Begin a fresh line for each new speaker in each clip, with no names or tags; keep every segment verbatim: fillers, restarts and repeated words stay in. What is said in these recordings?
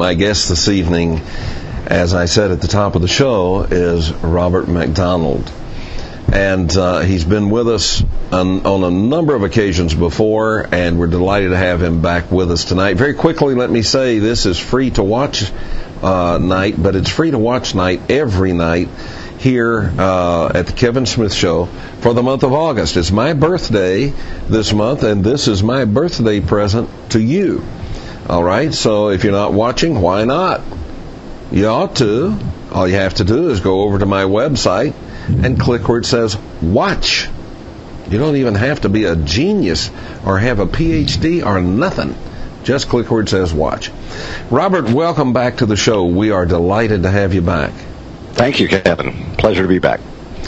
My guest this evening, as I said at the top of the show, is Robert MacDonald. And uh, he's been with us on, on a number of occasions before, and we're delighted to have him back with us tonight. Very quickly, let me say this is free to watch uh, night, but it's free to watch night every night here uh, at the Kevin Smith Show for the month of August. It's my birthday this month, and this is my birthday present to you. All right, so if you're not watching, why not? You ought to. All you have to do is go over to my website and click where it says watch. You don't even have to be a genius or have a P H D or nothing. Just click where it says watch. Robert, welcome back to the show. We are delighted to have you back.
Thank you, Kevin. Pleasure to be back.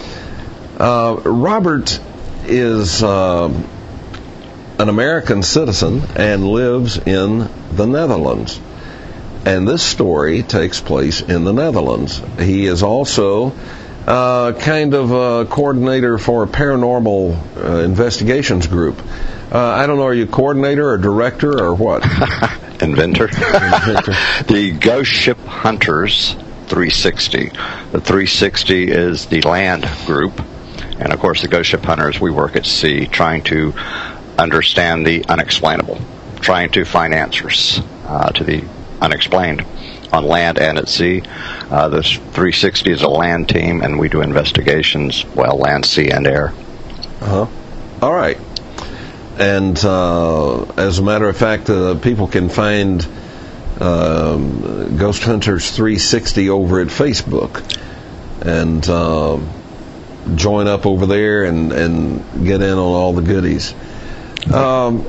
Uh, Robert is uh, an American citizen and lives in the Netherlands. And this story takes place in the Netherlands. He is also uh, kind of a coordinator for a paranormal uh, investigations group. Uh, I don't know, are you coordinator or director or what?
Inventor.
Inventor.
The Ghost Ship Hunters three sixty. The three sixty is the land group. And, of course, the Ghost Ship Hunters, we work at sea trying to understand the unexplainable, trying to find answers uh, to the unexplained on land and at sea. Uh, the three sixty is a land team, and we do investigations, well, land, sea, and air.
Uh-huh. All right. And uh, as a matter of fact, uh, people can find um, Ghost Hunters three sixty over at Facebook and uh, join up over there and, and get in on all the goodies. Um,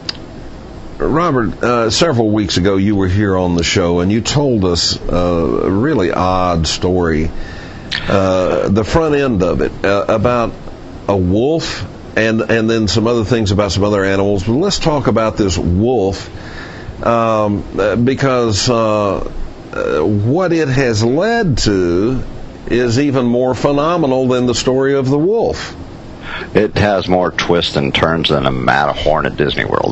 Robert, uh, several weeks ago you were here on the show and you told us uh, a really odd story, uh, the front end of it, uh, about a wolf and and then some other things about some other animals. But let's talk about this wolf, um, because uh, uh, what it has led to is even more phenomenal than the story of the wolf.
It has more twists and turns than a Matterhorn at Disney World.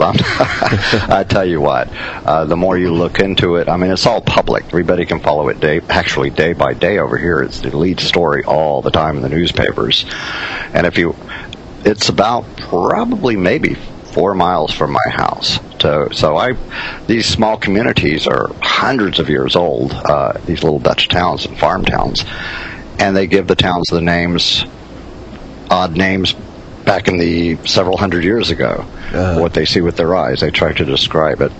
I tell you what, uh, the more you look into it, I mean, it's all public. Everybody can follow it day, actually day by day over here. It's the lead story all the time in the newspapers. And if you, it's about probably maybe four miles from my house. So, so I, these small communities are hundreds of years old, uh, these little Dutch towns and farm towns, and they give the towns the names, odd names back in the several hundred years ago. Uh, what they see with their eyes, they try to describe it.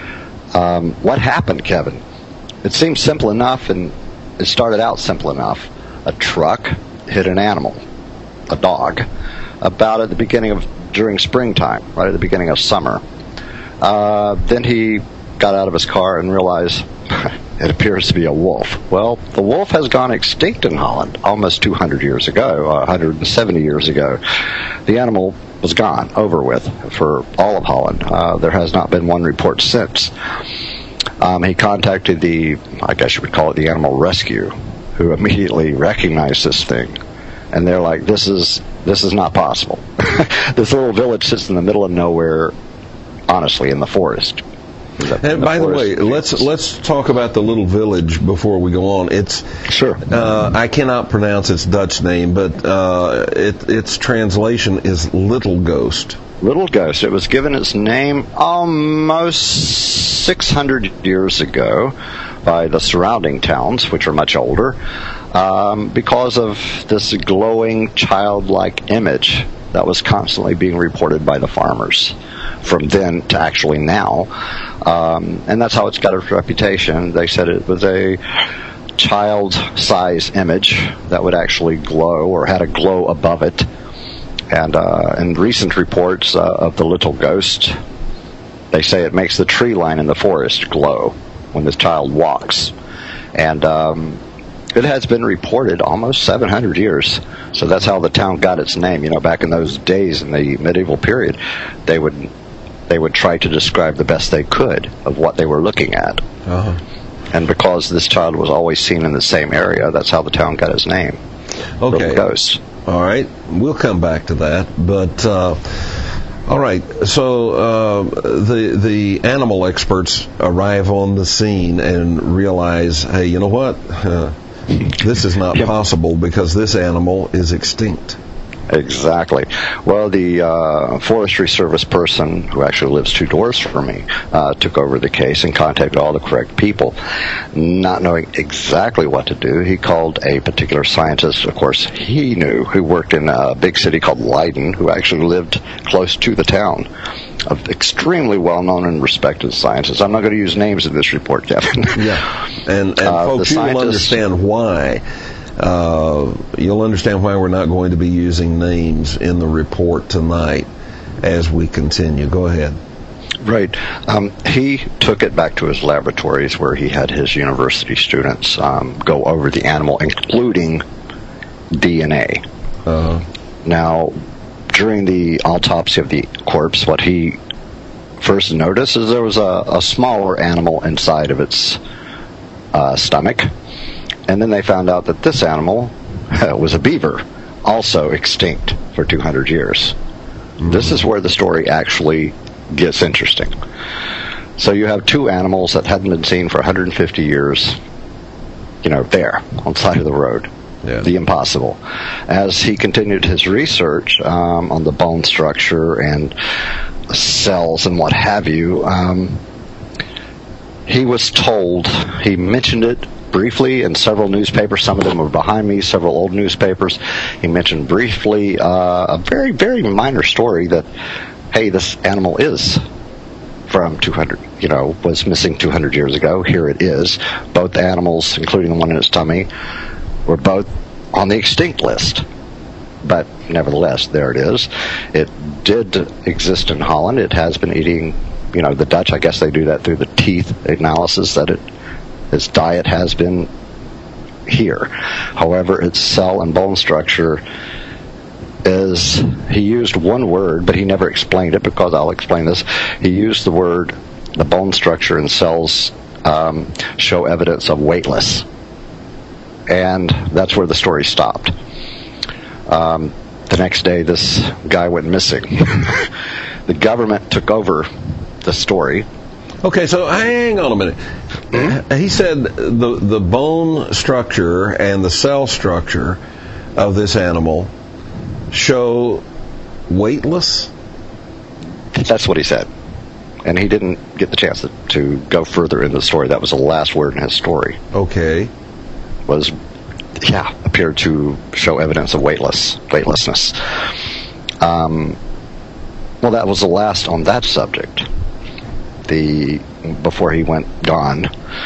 Um, what happened, Kevin? It seems simple enough, and it started out simple enough. A truck hit an animal, a dog, about at the beginning of, during springtime, right at the beginning of summer. Uh, then he got out of his car and realized it appears to be a wolf. Well, the wolf has gone extinct in Holland almost two hundred years ago, uh, one hundred seventy years ago. The animal was gone, over with, for all of Holland. Uh, there has not been one report since. Um, he contacted the, I guess you would call it the animal rescue, who immediately recognized this thing. And they're like, this is this is not possible. This little village sits in the middle of nowhere, honestly, in the forest.
And by the way, let's let's talk about the little village before we go on. It's
sure.
Uh, I cannot pronounce its Dutch name, but uh, it, its translation is Little Ghost.
Little Ghost. It was given its name almost six hundred years ago by the surrounding towns, which are much older, um, because of this glowing, childlike image that was constantly being reported by the farmers from then to actually now. Um, and that's how it's got its reputation. They said it was a child-size image that would actually glow or had a glow above it. And uh, in recent reports uh, of the Little Ghost, they say it makes the tree line in the forest glow when this child walks. And um, it has been reported almost seven hundred years. So that's how the town got its name. You know, back in those days in the medieval period, they would they would try to describe the best they could of what they were looking at.
Uh-huh.
And because this child was always seen in the same area, that's how the town got its name.
Okay.
Little Ghost.
All right. We'll come back to that. But uh, All right, so uh, the the animal experts arrive on the scene and realize, hey, you know what? Uh, this is not possible because this animal is extinct.
Exactly. Well, the uh, Forestry Service person who actually lives two doors from me uh, took over the case and contacted all the correct people. Not knowing exactly what to do, he called a particular scientist, of course, he knew, who worked in a big city called Leiden, who actually lived close to the town. Of extremely well-known and respected scientists. I'm not going to use names in this report, Kevin.
Yeah, and, and
uh,
folks, you will understand why. Uh, you'll understand why we're not going to be using names in the report tonight as we continue. Go ahead.
Right. Um, he took it back to his laboratories where he had his university students um, go over the animal, including D N A.
Uh-huh.
Now, during the autopsy of the corpse, what he first noticed is there was a, a smaller animal inside of its uh, stomach. And then they found out that this animal uh, was a beaver, also extinct for two hundred years. Mm-hmm. This is where the story actually gets interesting. So you have two animals that hadn't been seen for one hundred fifty years, you know, there, on the side of the road. Yeah. The impossible. As he continued his research um, on the bone structure and cells and what have you, um, he was told, he mentioned it briefly in several newspapers. Some of them were behind me, several old newspapers. He mentioned briefly uh, a very, very minor story that, hey, this animal is from two hundred, you know, was missing two hundred years ago. Here it is. Both animals, including the one in its tummy, were both on the extinct list. But nevertheless, there it is. It did exist in Holland. It has been eating, you know, the Dutch, I guess they do that through the teeth analysis, that it its diet has been here. However, its cell and bone structure is, he used one word, but he never explained it, because I'll explain this. He used the word, the bone structure and cells um, show evidence of weightless. And that's where the story stopped. Um, the next day, this guy went missing. The government took over the story.
Okay, so hang on a minute. Mm-hmm. He said the the bone structure and the cell structure of this animal show weightless?
That's what he said. And he didn't get the chance to, to go further in the story. That was the last word in his story.
Okay.
Was, yeah, appeared to show evidence of weightless, weightlessness. Um, well, that was the last on that subject. The before he went gone,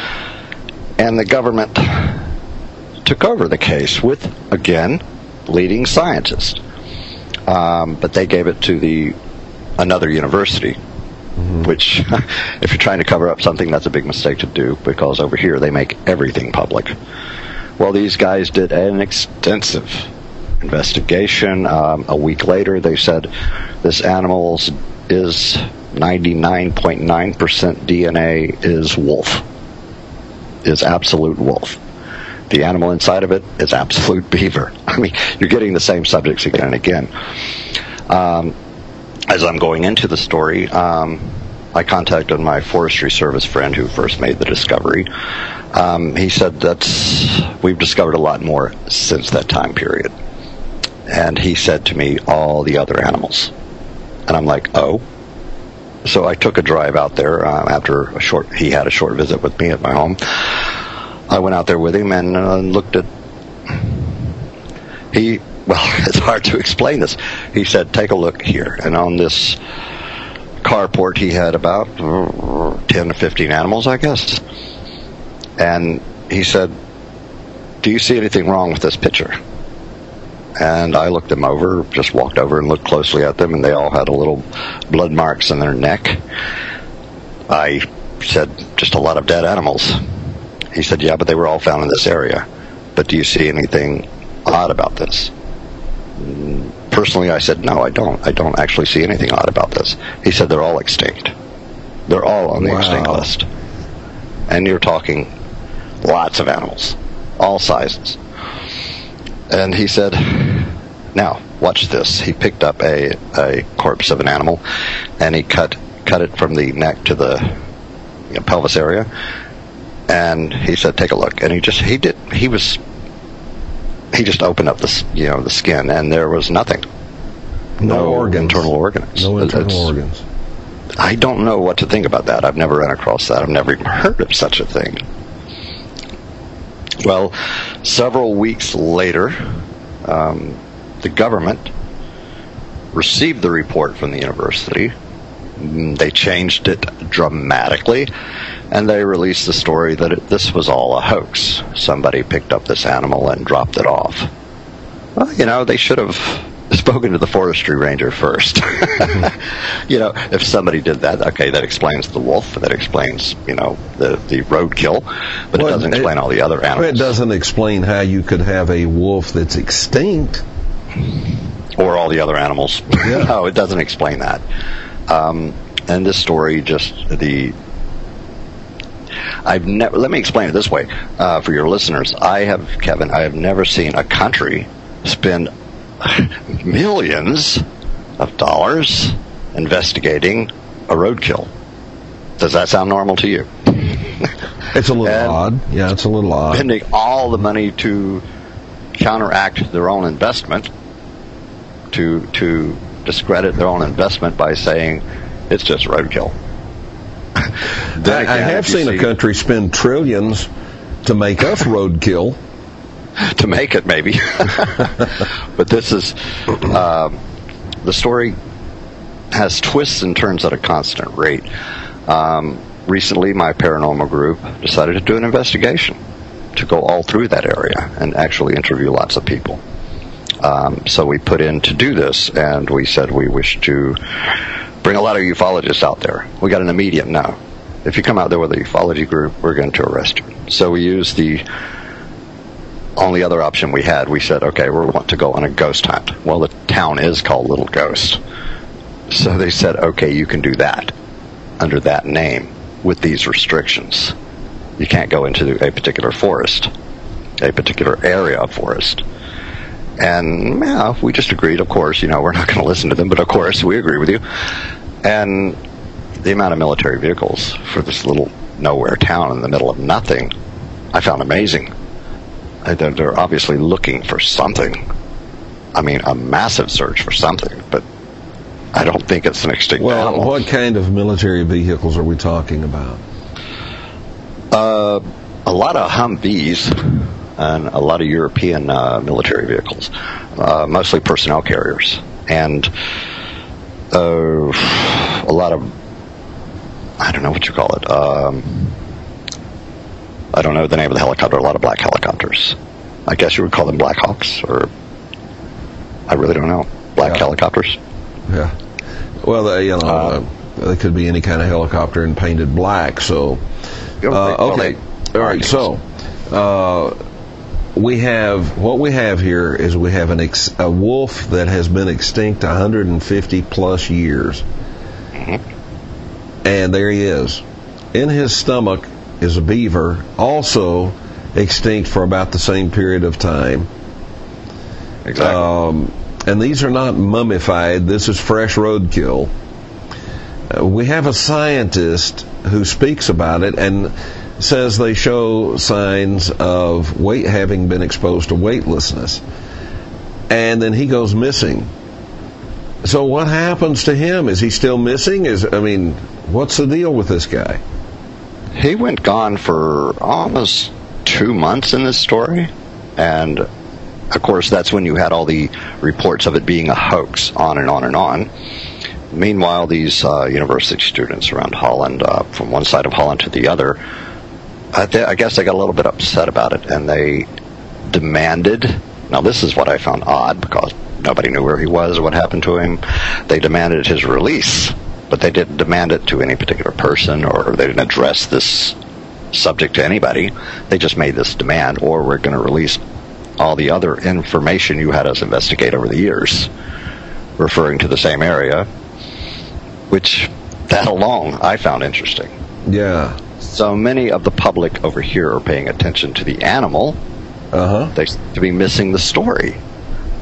and the government took over the case with, again, leading scientists. Um, but they gave it to the another university, mm-hmm. which, if you're trying to cover up something, that's a big mistake to do, because over here they make everything public. Well, these guys did an extensive investigation. Um, a week later, they said this animal is ninety-nine point nine percent D N A is wolf, is absolute wolf. The animal inside of it is absolute beaver. I mean, you're getting the same subjects again and again. Um, as I'm going into the story, um, I contacted my Forestry Service friend who first made the discovery. Um, he said that we've discovered a lot more since that time period. And he said to me, all the other animals. And I'm like, oh. So I took a drive out there uh, after a short, he had a short visit with me at my home. I went out there with him and uh, looked at, he, well, it's hard to explain this. He said, take a look here. And on this carport, he had about uh, ten to fifteen animals, I guess. And he said, do you see anything wrong with this picture? And I looked them over, just walked over and looked closely at them, and they all had a little blood marks in their neck. I said, just a lot of dead animals. He said, yeah, but they were all found in this area. But do you see anything odd about this? Personally, I said, no, I don't. I don't actually see anything odd about this. He said, they're all extinct. They're all on the wow. extinct list. And you're talking lots of animals, all sizes. And he said, now, watch this. He picked up a, a corpse of an animal, and he cut cut it from the neck to the you know, pelvis area, and he said, "Take a look." And he just he did he was he just opened up the you know the skin, and there was nothing.
No,
no
organs.
internal organs.
No internal
it's,
organs.
I don't know what to think about that. I've never run across that. I've never even heard of such a thing. Well, several weeks later, um, the government received the report from the university. They changed it dramatically, and they released the story that it, this was all a hoax. Somebody picked up this animal and dropped it off. Well, you know, they should have spoken to the forestry ranger first. Mm-hmm. You know, if somebody did that, okay, that explains the wolf, that explains, you know, the, the roadkill, but well, it doesn't explain it, all the other animals.
It doesn't explain how you could have a wolf that's extinct.
Or all the other animals.
Yeah.
No, it doesn't explain that. Um, and this story just, the... I've never, let me explain it this way, uh, for your listeners. I have, Kevin, I have never seen a country spend millions of dollars investigating a roadkill. Does that sound normal to you?
It's a little
and
odd. Yeah, it's a little odd.
Spending all the money to counteract their own investment, to to discredit their own investment by saying it's just roadkill.
I, again, I have seen see, a country spend trillions to make us roadkill.
To make it, maybe. But this is, um, the story has twists and turns at a constant rate. Um, recently, my paranormal group decided to do an investigation to go all through that area and actually interview lots of people. Um, so we put in to do this, and we said we wish to bring a lot of ufologists out there. We got an immediate no. If you come out there with a ufology group, we're going to arrest you. So we used the only other option we had. We said, okay, we want to go on a ghost hunt. Well, the town is called Little Ghost. So they said, okay, you can do that under that name with these restrictions. You can't go into a particular forest, a particular area of forest. And yeah, we just agreed, of course, you know, we're not going to listen to them, but of course, we agree with you. And the amount of military vehicles for this little nowhere town in the middle of nothing, I found amazing. They're, they're obviously looking for something. I mean, a massive search for something, but I don't think it's an extinct
well,
animal.
What kind of military vehicles are we talking about?
Uh, a lot of Humvees and a lot of European uh, military vehicles, uh, mostly personnel carriers, and uh, a lot of, I don't know what you call it, um, I don't know the name of the helicopter, a lot of black helicopters. I guess you would call them Black Hawks, or I really don't know. Black yeah. helicopters?
Yeah. Well, they, you know, uh, uh, they could be any kind of helicopter and painted black, so... Uh, okay. All right, so... Uh, we have... What we have here is we have an ex, a wolf that has been extinct one hundred fifty plus years. Mm-hmm. And there he is. In his stomach is a beaver, also extinct for about the same period of time.
Exactly.
Um, and these are not mummified. This is fresh roadkill. Uh, we have a scientist who speaks about it and says they show signs of weight having been exposed to weightlessness. And then he goes missing. So what happens to him? Is he still missing? Is I mean, what's the deal with this guy?
He went gone for almost two months in this story, and of course that's when you had all the reports of it being a hoax, on and on and on. Meanwhile, these uh, university students around Holland, uh, from one side of Holland to the other, I, th- I guess they got a little bit upset about it, and they demanded, now this is what I found odd, because nobody knew where he was or what happened to him, they demanded his release. But they didn't demand it to any particular person, or they didn't address this subject to anybody. They just made this demand, or we're going to release all the other information you had us investigate over the years, referring to the same area, which, that alone, I found interesting.
Yeah.
So many of the public over here are paying attention to the animal.
Uh-huh.
They seem to be missing the story.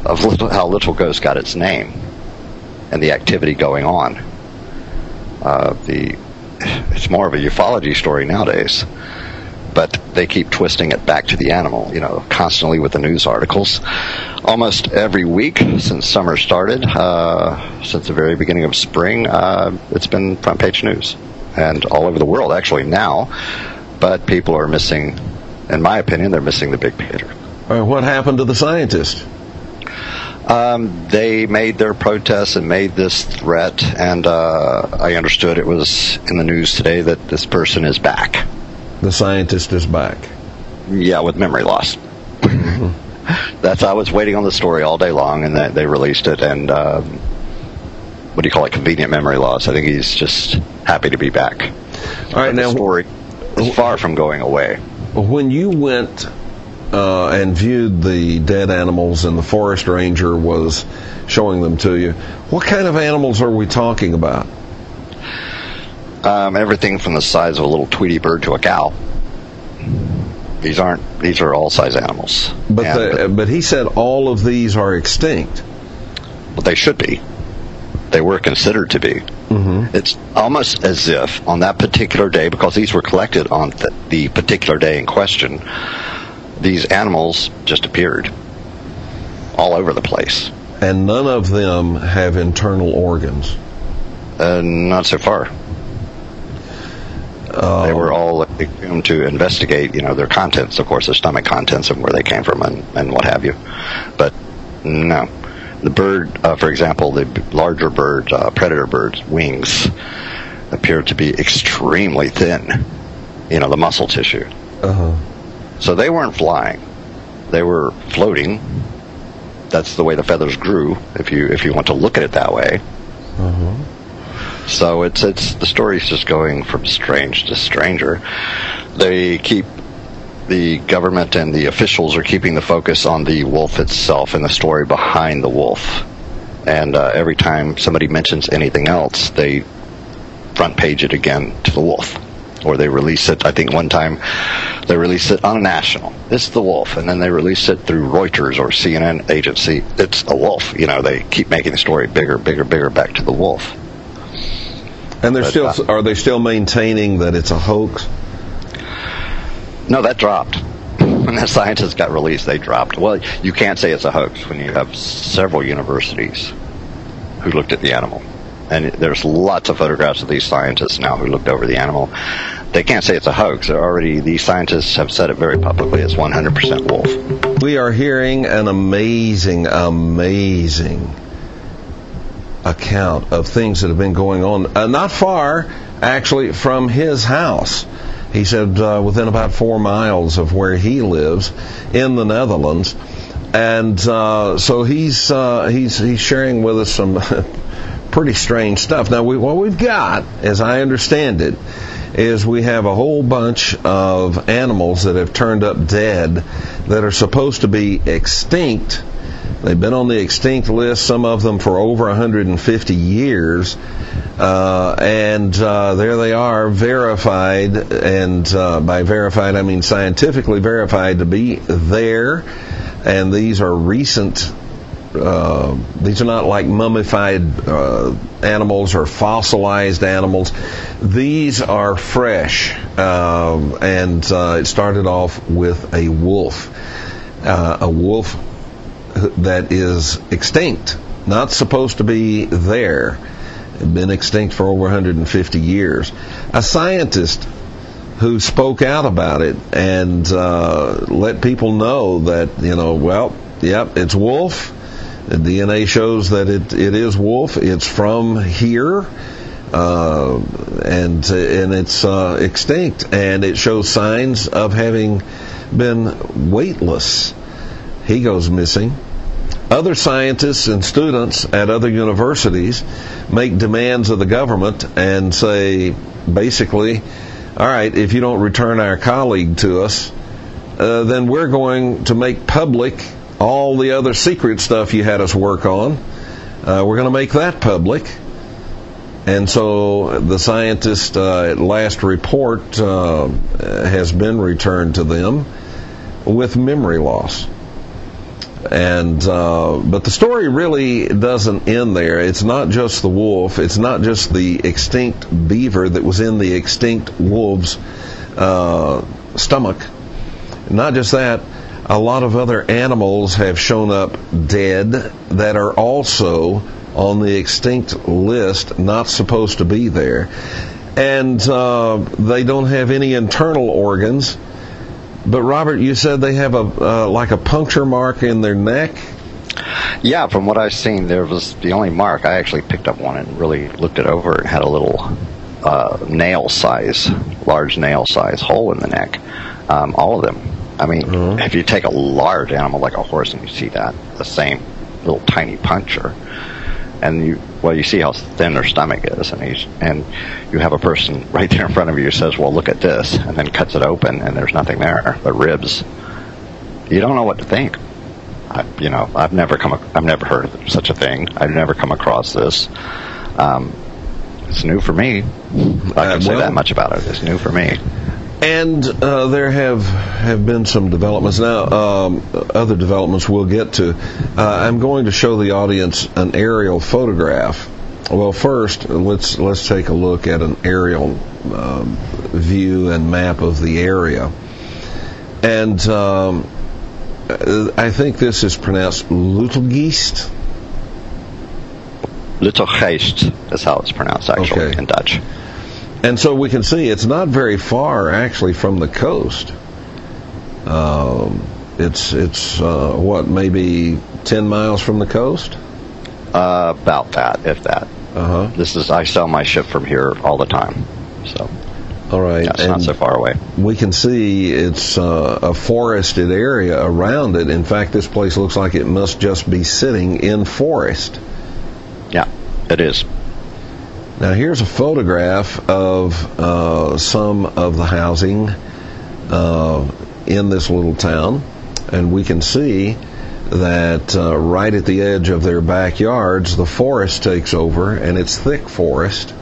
of little, how Little Ghost got its name and the activity going on. Uh, the it's more of a ufology story nowadays, but they keep twisting it back to the animal, you know, constantly with the news articles. Almost every week since summer started, uh, since the very beginning of spring, uh, it's been front page news, and all over the world actually now. But people are missing, in my opinion, they're missing the big picture.
Uh, what happened to the scientists?
Um, they made their protests and made this threat, and uh, I understood it was in the news today that this person is back.
The scientist is back.
Yeah, with memory loss. Mm-hmm. That's I was waiting on the story all day long, and they, they released it. And um, what do you call it? Convenient memory loss. I think he's just happy to be back.
All right,
but
now
the story is far from going away.
When you went uh, and viewed the dead animals, and the forest ranger was showing them to you, what kind of animals are we talking about?
Um, everything from the size of a little Tweety bird to a cow. These aren't. These are all size animals.
But
and,
the, but he said all of these are extinct.
But they should be. They were considered to be. Mm-hmm. It's almost as if on that particular day, because these were collected on the, the particular day in question, these animals just appeared all over the place.
And none of them have internal organs.
Uh, not so far. Uh, they were all assumed to investigate, you know, their contents, of course, their stomach contents and where they came from and, and what have you. But no. The bird, uh, for example, the larger bird, uh, predator bird's wings appear to be extremely thin, you know, the muscle tissue.
Uh-huh.
So they weren't flying. They were floating. That's the way the feathers grew, if you if you want to look at it that way. Uh-huh. So it's it's the story's just going from strange to stranger. They keep the government and the officials are keeping the focus on the wolf itself and the story behind the wolf. And uh, every time somebody mentions anything else, they front page it again to the wolf. Or they release it, I think one time they released it on a national. It's the wolf. And then they release it through Reuters or C N N agency. It's a wolf. You know, they keep making the story bigger, bigger, bigger back to the wolf.
And they're
but,
still
uh,
are they still maintaining that it's a hoax?
No, that dropped. When the scientists got released, they dropped. Well, you can't say it's a hoax when you have several universities who looked at the animal. And there's lots of photographs of these scientists now who looked over the animal. They can't say it's a hoax. They're already, these scientists have said it very publicly. It's one hundred percent wolf.
We are hearing an amazing, amazing account of things that have been going on. Uh, not far, actually, from his house. He said uh, within about four miles of where he lives in the Netherlands. And uh, so he's uh, he's he's sharing with us some pretty strange stuff. Now, we, what we've got, as I understand it, is we have a whole bunch of animals that have turned up dead that are supposed to be extinct. They've been on the extinct list, some of them for over one hundred fifty years. Uh, and uh, there they are, verified, and uh, by verified I mean scientifically verified to be there. And these are recent, uh, these are not like mummified uh, animals or fossilized animals. These are fresh, um, and uh, it started off with a wolf, uh, a wolf that is extinct, not supposed to be there. Been extinct for over one hundred fifty years. A scientist who spoke out about it and uh, let people know that, you know, well, yep, it's wolf. The D N A shows that it, it is wolf. It's from here, uh, and and it's uh, extinct, and it shows signs of having been weightless. He goes missing. Other scientists and students at other universities make demands of the government and say, basically, all right, if you don't return our colleague to us, uh, then we're going to make public all the other secret stuff you had us work on. Uh, we're going to make that public. And so the scientist uh, last report uh, has been returned to them with memory loss. And uh, but the story really doesn't end there. It's not just the wolf. It's not just the extinct beaver that was in the extinct wolf's uh, stomach. Not just that. A lot of other animals have shown up dead that are also on the extinct list, not supposed to be there. And uh, they don't have any internal organs. But Robert, you said they have a uh, like a puncture mark in their neck?
Yeah, from what I've seen, there was the only mark. I actually picked up one and really looked it over and had a little uh, nail size, large nail size hole in the neck. Um, all of them. I mean, mm-hmm. if you take a large animal like a horse and you see that, the same little tiny puncture, and you, well, you see how thin their stomach is, and he's, and you have a person right there in front of you who says, well, look at this, and then cuts it open, and there's nothing there but ribs. You don't know what to think. I, you know, I've never come, I've never heard of such a thing. I've never come across this. Um, it's new for me. I can uh, say well, that much about it. It's new for me.
And uh, there have have been some developments now. Um, other developments we'll get to. Uh, I'm going to show the audience an aerial photograph. Well, first let's let's take a look at an aerial uh, view and map of the area. And um, I think this is pronounced Lutelgeest.
Lutelgeest is how it's pronounced actually okay. in Dutch.
And so we can see it's not very far, actually, from the coast. Um, it's it's uh, what, maybe ten miles from the coast?
Uh, about that, if that.
Uh-huh.
This is I sell my ship from here all the time, so.
All right,
yeah, it's and not so far away.
We can see it's uh, a forested area around it. In fact, this place looks like it must just be sitting in forest.
Yeah, it is.
Now here's a photograph of uh, some of the housing uh, in this little town, and we can see that uh, right at the edge of their backyards, the forest takes over, and it's thick forest.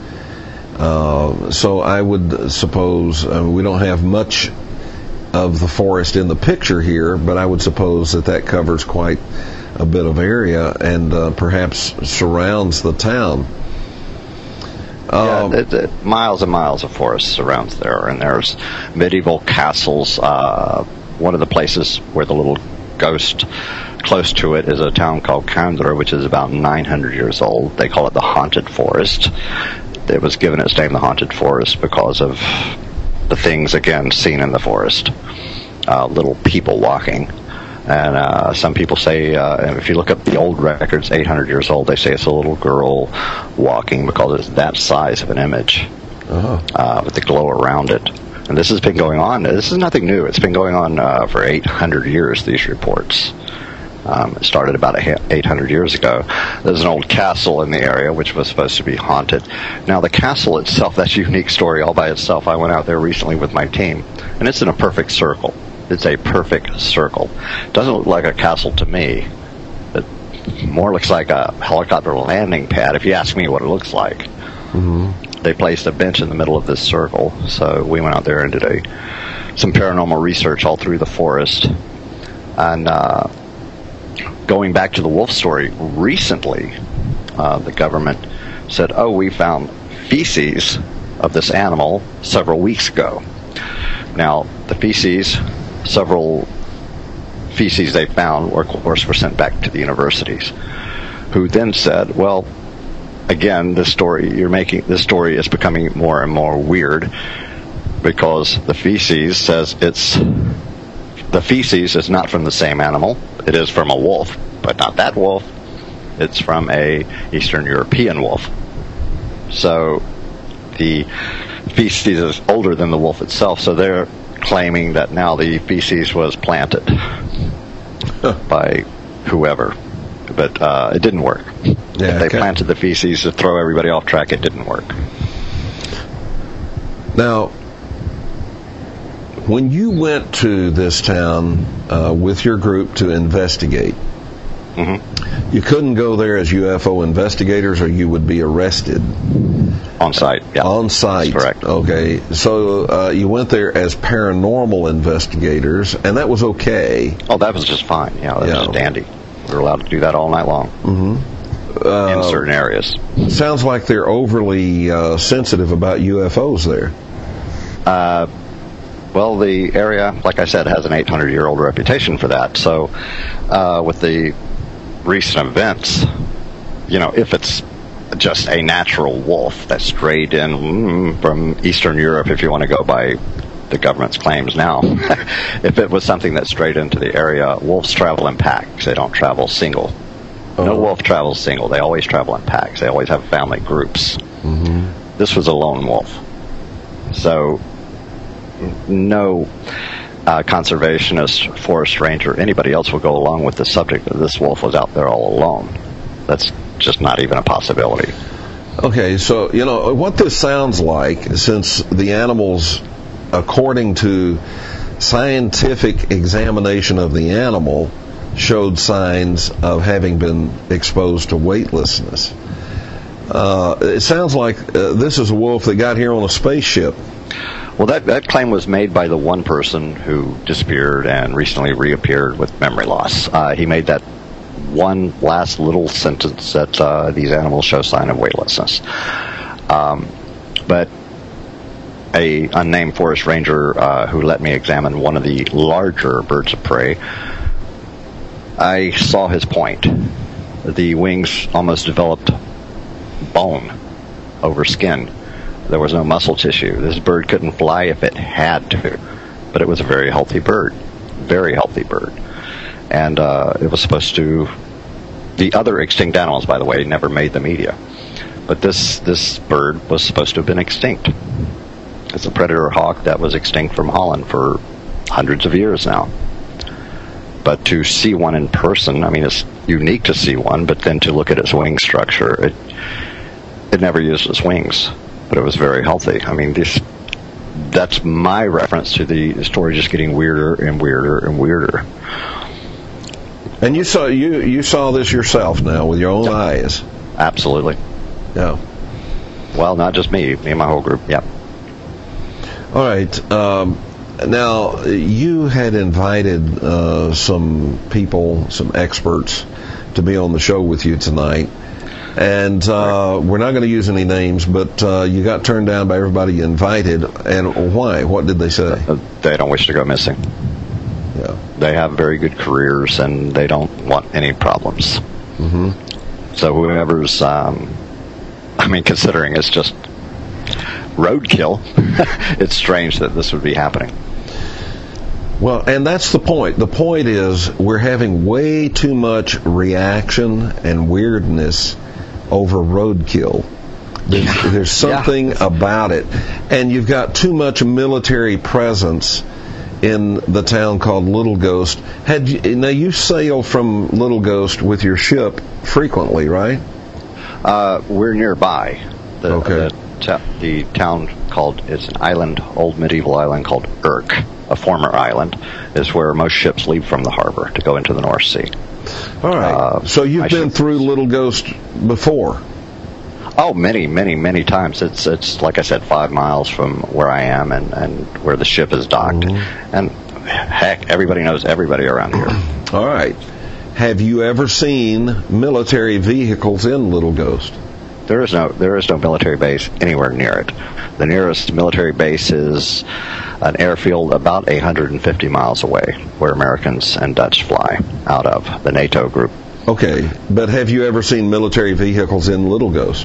Uh, so I would suppose, uh, we don't have much of the forest in the picture here, but I would suppose that that covers quite a bit of area and uh, perhaps surrounds the town.
Um, yeah, it, it, miles and miles of forest surrounds there, and there's medieval castles. Uh, one of the places where the little ghost close to it is a town called Kandra, which is about nine hundred years old. They call it the Haunted Forest. It was given its name, the Haunted Forest, because of the things, again, seen in the forest. Uh, little people walking. And uh, some people say, uh, if you look up the old records, eight hundred years old, they say it's a little girl walking because it's that size of an image uh-huh. uh, with the glow around it. And this has been going on. This is nothing new. It's been going on uh, for eight hundred years, these reports. Um, it started about eight hundred years ago. There's an old castle in the area which was supposed to be haunted. Now, the castle itself, that's a unique story all by itself. I went out there recently with my team, and it's in a perfect circle. It's a perfect circle. It doesn't look like a castle to me. It more looks like a helicopter landing pad, if you ask me what it looks like. Mm-hmm. They placed a bench in the middle of this circle, so we went out there and did a, some paranormal research all through the forest. And uh, going back to the wolf story, recently uh, the government said, oh, we found feces of this animal several weeks ago. Now, the feces... Several feces they found, were, of course, were sent back to the universities, who then said, well, again, this story you're making, this story is becoming more and more weird because the feces says it's, the feces is not from the same animal. It is from a wolf, but not that wolf. It's from a Eastern European wolf. So the feces is older than the wolf itself, so they're claiming that now the feces was planted huh. by whoever, but uh, it didn't work. Yeah, if they okay. planted the feces to throw everybody off track, it didn't work.
Now, when you went to this town uh, with your group to investigate,
Mm-hmm.
You couldn't go there as U F O investigators, or you would be arrested.
On site, yeah.
On site.
That's correct.
Okay. So uh, you went there as paranormal investigators, and that was okay.
Oh, that was just fine. Yeah, that was
Yeah.
just dandy. We were allowed to do that all night long
Mm-hmm. Uh,
in certain areas.
Sounds like they're overly uh, sensitive about U F Os there.
Uh, well, the area, like I said, has an eight hundred year old reputation for that. So uh, with the recent events, you know, if it's just a natural wolf that strayed in mm, from Eastern Europe, if you want to go by the government's claims now, if it was something that strayed into the area, wolves travel in packs. They don't travel single.
Oh.
No wolf travels single. They always travel in packs. They always have family groups.
Mm-hmm.
This was a lone wolf. So no uh, conservationist, forest ranger, anybody else will go along with the subject that this wolf was out there all alone. That's just not even a possibility.
Okay, so, you know, what this sounds like, since the animals, according to scientific examination of the animal, showed signs of having been exposed to weightlessness. Uh, it sounds like uh, this is a wolf that got here on a spaceship.
Well, that, that claim was made by the one person who disappeared and recently reappeared with memory loss. Uh, he made that one last little sentence that uh, these animals show sign of weightlessness. Um, but a unnamed forest ranger uh, who let me examine one of the larger birds of prey, I saw his point. The wings almost developed bone over skin. There was no muscle tissue. This bird couldn't fly if it had to, but it was a very healthy bird, very healthy bird. And uh, it was supposed to, the other extinct animals, by the way, never made the media. But this, this bird was supposed to have been extinct. It's a predator hawk that was extinct from Holland for hundreds of years now. But to see one in person, I mean, it's unique to see one, but then to look at its wing structure, it, it never used its wings, but it was very healthy. I mean, this, that's my reference to the story just getting weirder and weirder and weirder.
And you saw you you saw this yourself now with your own
Yep.
eyes.
Absolutely.
Yeah.
Well, not just me, me and my whole group. Yep.
All right. Um, now, you had invited uh, some people, some experts, to be on the show with you tonight. And uh, we're not going to use any names, but uh, you got turned down by everybody you invited. And why? What did they say?
Uh, They don't wish to go missing.
Yeah.
They have very good careers, and they don't want any problems.
Mm-hmm.
So whoever's, um, I mean, considering it's just roadkill, it's strange that this would be happening.
Well, and that's the point. The point is we're having way too much reaction and weirdness over roadkill. There's,
Yeah.
there's something
Yeah.
about it. And you've got too much military presence in the town called Little Ghost. Had you, now, you sail from Little Ghost with your ship frequently, right?
Uh, we're nearby. The,
Okay.
the, ta- the town called, it's an island, old medieval island called Urk, a former island, is where most ships leave from the harbor to go into the North Sea.
All right.
Uh,
so you've
I
been
should-
through Little Ghost before.
Oh, many, many, many times. It's, it's like I said, five miles from where I am and, and where the ship is docked.
Mm-hmm.
And heck, everybody knows everybody around here.
All right. Have you ever seen military vehicles in Little Ghost?
There is no there is no military base anywhere near it. The nearest military base is an airfield about one hundred fifty miles away, where Americans and Dutch fly out of, the NATO group.
Okay, but have you ever seen military vehicles in Little Ghost?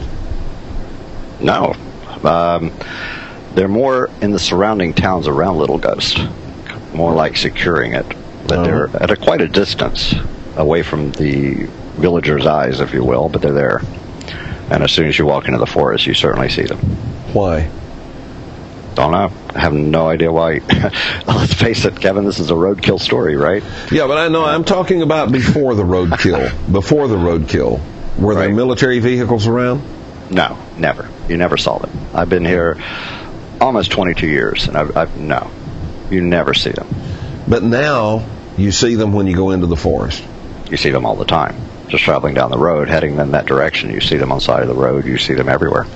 No. Um, they're more in the surrounding towns around Little Ghost, more like securing it. But
Oh.
they're at a, quite a distance away from the villagers' eyes, if you will, but they're there. And as soon as you walk into the forest, you certainly see them.
Why?
Don't know. I have no idea why. Let's face it, Kevin, this is a roadkill story, right?
Yeah, but I know I'm talking about before the roadkill. Before the roadkill. Were there
Right.
military vehicles around?
No, never. You never saw them. I've been here almost twenty-two years, and I've, I've no. You never see them.
But now you see them when you go into the forest.
You see them all the time. Just traveling down the road, heading in that direction, you see them on the side of the road. You see them everywhere.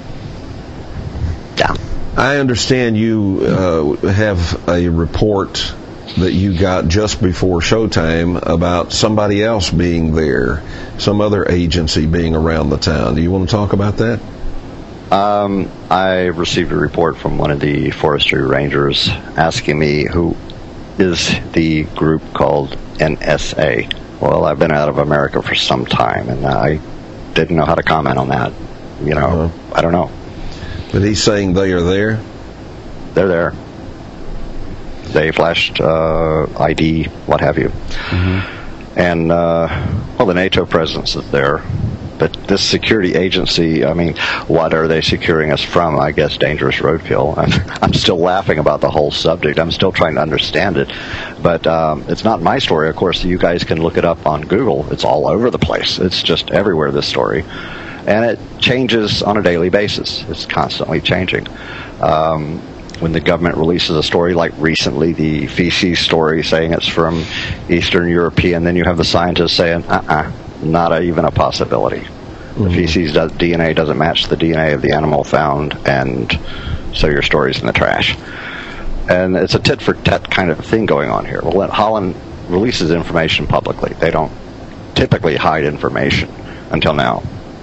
Yeah.
I understand you uh, have a report that you got just before showtime about somebody else being there, some other agency being around the town. Do you want to talk about that?
Um, I received a report from one of the forestry rangers asking me who is the group called N S A. Well, I've been out of America for some time, and I didn't know how to comment on that. You know, uh-huh. I don't know.
But he's saying they are there?
They're there. They flashed uh, I D, what have you. Mm-hmm. And, uh, well, the NATO presence is there. But this security agency, I mean, what are they securing us from? I guess dangerous roadkill. I'm, I'm still laughing about the whole subject. I'm still trying to understand it. But um, it's not my story. Of course, you guys can look it up on Google. It's all over the place. It's just everywhere, this story. And it changes on a daily basis. It's constantly changing. Um, when the government releases a story, like recently the feces story saying it's from Eastern European, then you have the scientists saying, uh-uh, not a, even a possibility. Mm-hmm. The feces does, D N A doesn't match the D N A of the animal found, and so your story's in the trash. And it's a tit-for-tat kind of thing going on here. Well, Holland releases information publicly. They don't typically hide information until now.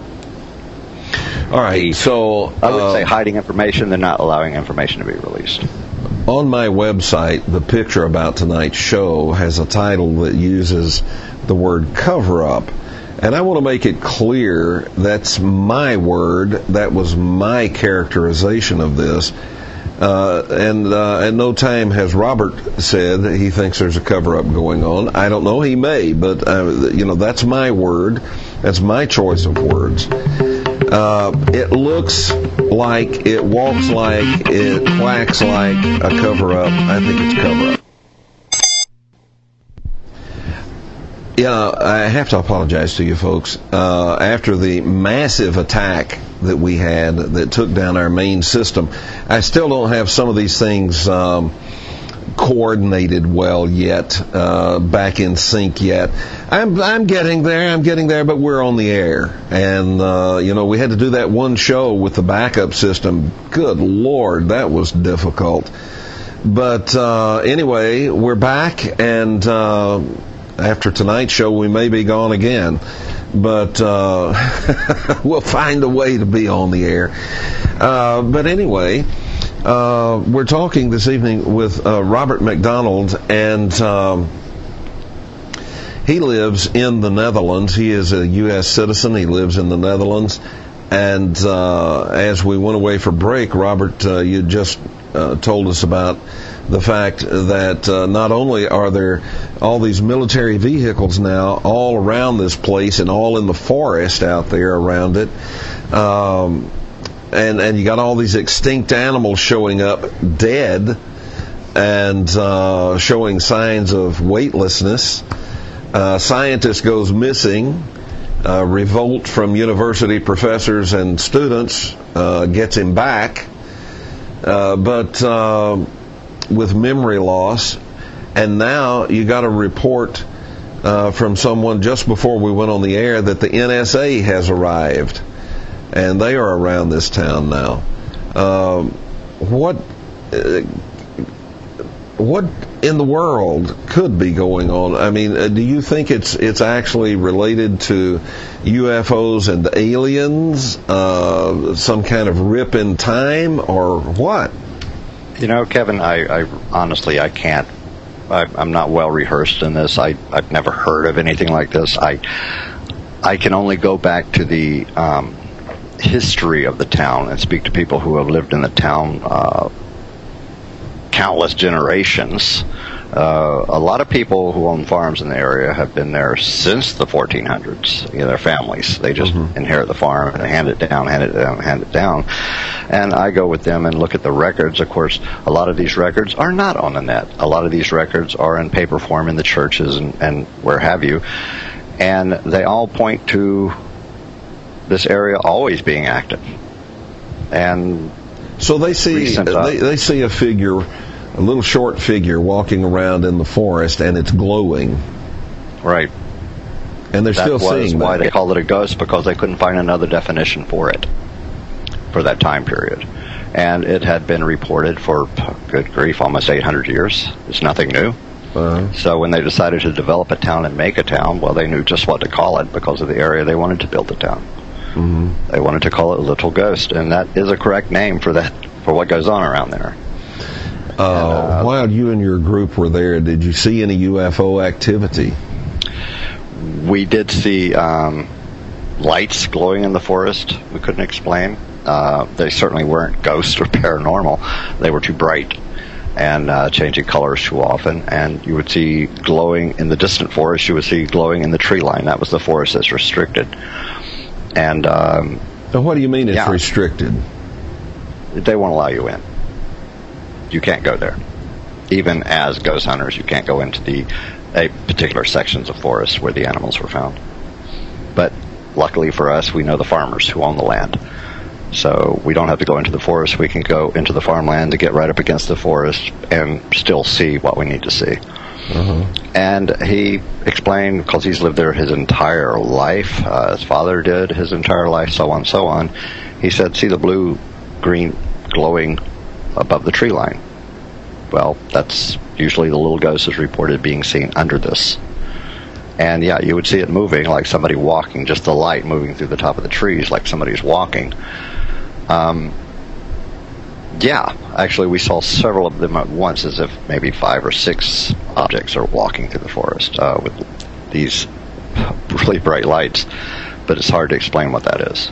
All right, so
I would
uh,
say hiding information, they're not allowing information to be released.
On my website, the picture about tonight's show has a title that uses the word cover-up. And I want to make it clear that's my word. That was my characterization of this. Uh, and uh, at no time has Robert said that he thinks there's a cover-up going on. I don't know. He may. But, uh, you know, that's my word. That's my choice of words. Uh, it looks like, it walks like, it quacks like a cover-up. I think it's cover-up. Yeah, I have to apologize to you folks. Uh, after the massive attack that we had that took down our main system, I still don't have some of these things um, coordinated well yet, uh, back in sync yet. I'm I'm getting there, I'm getting there, but we're on the air. And, uh, you know, we had to do that one show with the backup system. Good Lord, that was difficult. But uh, anyway, we're back, and uh, after tonight's show, we may be gone again. But uh, we'll find a way to be on the air. Uh, but anyway, uh, we're talking this evening with uh, Robert McDonald, and um, he lives in the Netherlands. He is a U S citizen. He lives in the Netherlands. And uh, as we went away for break, Robert, uh, you just uh, told us about the fact that uh, not only are there all these military vehicles now all around this place and all in the forest out there around it, um, and and you got all these extinct animals showing up dead and uh, showing signs of weightlessness. Uh, scientist goes missing. Uh, revolt from university professors and students uh, gets him back, uh, but uh, with memory loss. And now you got a report uh, from someone just before we went on the air that the N S A has arrived, and they are around this town now. Uh, what uh, what in the world could be going on? I mean, uh, do you think it's it's actually related to U F Os and aliens, uh, some kind of rip in time, or what?
You know, Kevin, I, I honestly, I can't. I, I'm not well rehearsed in this. I, I've never heard of anything like this. I I can only go back to the um, history of the town and speak to people who have lived in the town uh, countless generations. Uh, a lot of people who own farms in the area have been there since the fourteen hundreds. You know, their families. They just mm-hmm. inherit the farm and hand it down, hand it down, hand it down. And I go with them and look at the records. Of course, a lot of these records are not on the net. A lot of these records are in paper form in the churches and, and where have you. And they all point to this area always being active. And
so they see they, they see a figure, a little short figure walking around in the forest, and it's glowing.
Right.
And they're
that
still
was
seeing
why
that.
they called it a ghost, because they couldn't find another definition for it for that time period. And it had been reported for, good grief, almost eight hundred years. It's nothing new.
Uh-huh.
So when they decided to develop a town and make a town, well, they knew just what to call it because of the area they wanted to build the town.
Mm-hmm.
They wanted to call it Little Ghost, and that is a correct name for that, for what goes on around there.
Uh,
and, uh,
while you and your group were there, did you see any U F O activity?
We did see um, lights glowing in the forest. We couldn't explain. Uh, they certainly weren't ghosts or paranormal. They were too bright and uh, changing colors too often. And you would see glowing in the distant forest. You would see glowing in the tree line. That was the forest that's restricted. And um,
Now, what do you mean it's
yeah.
restricted?
They won't allow you in. You can't go there. Even as ghost hunters, you can't go into the a particular sections of forest where the animals were found. But luckily for us, we know the farmers who own the land. So we don't have to go into the forest. We can go into the farmland to get right up against the forest and still see what we need to see.
Uh-huh.
And he explained, because he's lived there his entire life, uh, his father did his entire life, so on and so on. He said, see the blue, green, glowing above the tree line. Well, that's usually the little ghost is reported being seen under this. And yeah, you would see it moving like somebody walking, just the light moving through the top of the trees like somebody's walking. Um, yeah, actually we saw several of them at once, as if maybe five or six objects are walking through the forest uh, with these really bright lights. But it's hard to explain what that is.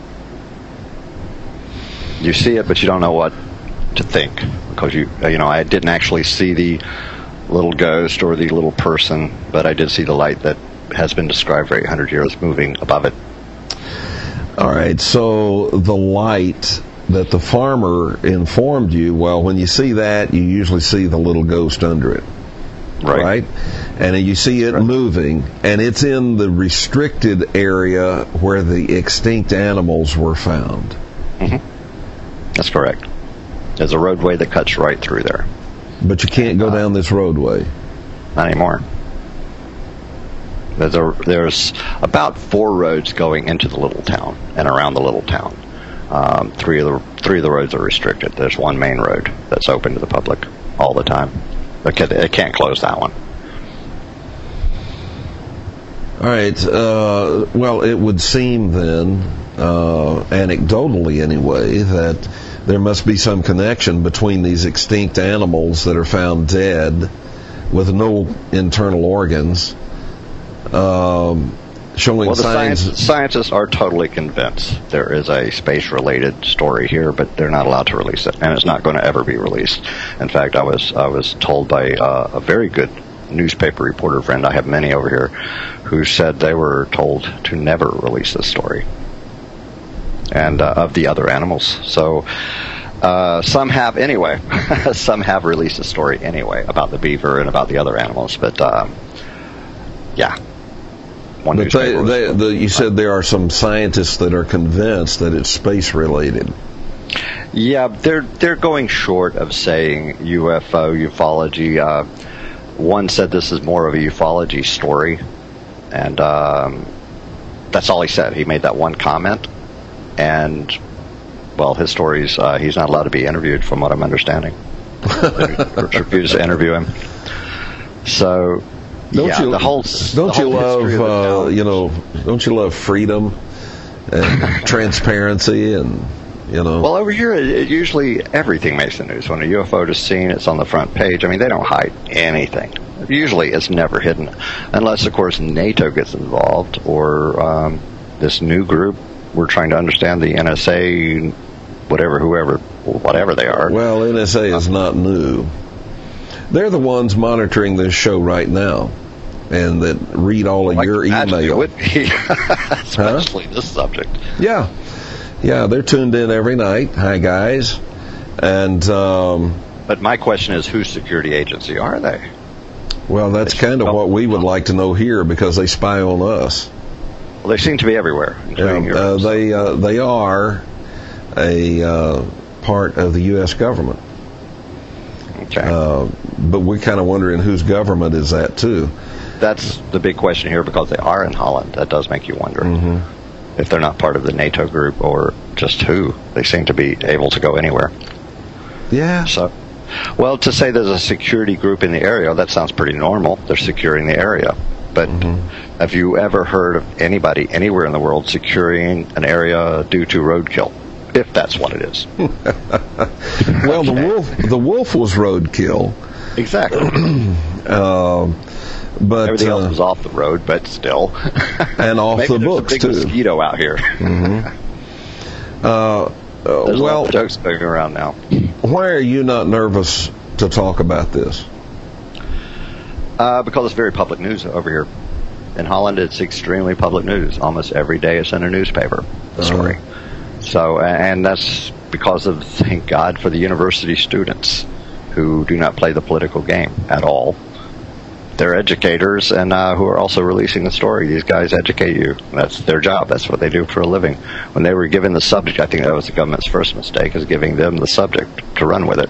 You see it, but you don't know what to think, because you you know I didn't actually see the little ghost or the little person, but I did see the light that has been described for eight hundred years moving above it.
All right, so the light that the farmer informed you, well, when you see that, you usually see the little ghost under it.
Right.
Right? And you see it
right. moving,
and it's in the restricted area where the extinct animals were found.
Mm-hmm. That's correct. There's a roadway that cuts right through there.
But you can't go uh, down this roadway.
Not anymore. There's, a, there's about four roads going into the little town and around the little town. Um, three of the three of the roads are restricted. There's one main road that's open to the public all the time. Okay, they can't close that one.
All right. Uh, well, it would seem then, uh, anecdotally anyway, that there must be some connection between these extinct animals that are found dead with no internal organs, um, showing
well, the
signs...
Science, scientists are totally convinced there is a space-related story here, but they're not allowed to release it, and it's not going to ever be released. In fact, I was I was told by uh, a very good newspaper reporter friend, I have many over here, who said they were told to never release this story. And uh, of the other animals. So uh, some have anyway. Some have released a story anyway about the beaver and about the other animals. But uh, yeah, one
but they,
was,
they, the, you said there are some scientists that are convinced that it's space related.
Yeah, they're they're going short of saying U F O ufology. Uh, one said this is more of a ufology story, and um, that's all he said. He made that one comment. And, well, his stories, uh, he's not allowed to be interviewed, from what I'm understanding. They refused to interview him. So,
don't
yeah,
you,
the whole
don't
the whole
you love,
history of the
uh, you know, don't you love freedom and transparency and, you know?
Well, over here, it, it usually everything makes the news. When a U F O is seen, it's on the front page. I mean, they don't hide anything. Usually, it's never hidden, unless, of course, NATO gets involved or um, this new group. We're trying to understand the N S A, whatever, whoever, whatever they are.
Well, N S A is not new. They're the ones monitoring this show right now, and that read all of
well,
your email.
Would be, especially huh? This subject.
Yeah, yeah, they're tuned in every night. Hi, guys, and. Um,
but my question is, whose security agency are they?
Well, that's kind of what we would like to know here, because they spy on us.
Well, they seem to be everywhere, including
yeah, uh, they uh, they are a uh, part of the U S government.
Okay.
Uh, but we're kind of wondering whose government is that too.
that's the big question here, because they are in Holland. That does make you wonder
Mm-hmm.
if they're not part of the NATO group or just who. They seem to be able to go anywhere.
Yeah.
So, well, to say there's a security group in the area, that sounds pretty normal. They're securing the area. But
Mm-hmm.
have you ever heard of anybody anywhere in the world securing an area due to roadkill? If that's what it is.
Well, the wolf, the wolf was roadkill.
Exactly.
uh, but
Everything else
uh,
was off the road, but still.
and off
Maybe
the
there's
books
a big
too.
mosquito out here.
Mm-hmm. uh, uh,
There's a lot
well,
of jokes going around now.
why are you not nervous to talk about this?
Uh, because it's very public news over here. In Holland, it's extremely public news. Almost every day it's in a newspaper, the story.
Uh-huh.
So, and that's because of, thank God, for the university students who do not play the political game at all. They're educators and uh, who are also releasing the story. These guys educate you. That's their job. That's what they do for a living. When they were given the subject, I think that was the government's first mistake, is giving them the subject to run with it.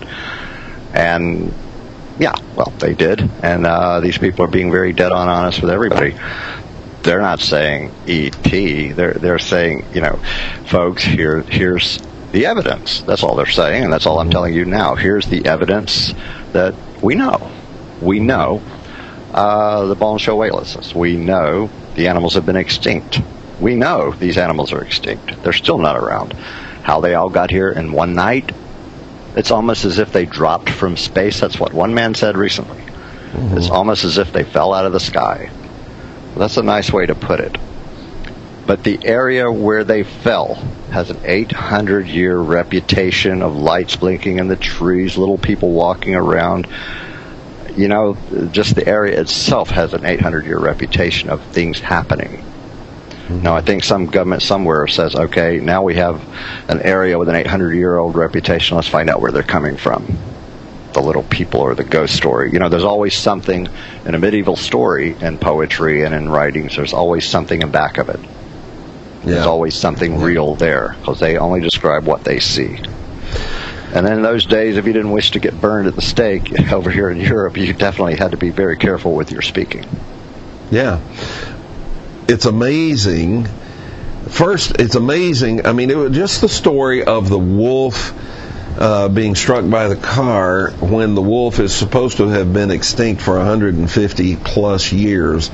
And yeah, well, they did. And uh, these people are being very dead on honest with everybody. They're not saying E T. They're they're saying, you know, folks, here here's the evidence. That's all they're saying, and that's all I'm telling you now. Here's the evidence that we know. We know uh, the bone show weightlessness. We know the animals have been extinct. We know these animals are extinct. They're still not around. How they all got here in one night, it's almost as if they dropped from space. That's what one man said recently. Mm-hmm. It's almost as if they fell out of the sky. Well, that's a nice way to put it. But the area where they fell has an eight hundred year reputation of lights blinking in the trees, little people walking around. You know, just the area itself has an eight hundred year reputation of things happening. Mm-hmm. Now, I think some government somewhere says, okay, now we have an area with an eight hundred year old reputation. Let's find out where they're coming from. The little people or the ghost story. You know, there's always something in a medieval story, in poetry and in writings, there's always something in back of it. There's yeah. always something real there, because they only describe what they see. And then in those days, if you didn't wish to get burned at the stake over here in Europe, you definitely had to be very careful with your speaking.
Yeah. It's amazing. First, it's amazing. I mean, it was just the story of the wolf uh, being struck by the car when the wolf is supposed to have been extinct for one hundred fifty plus years.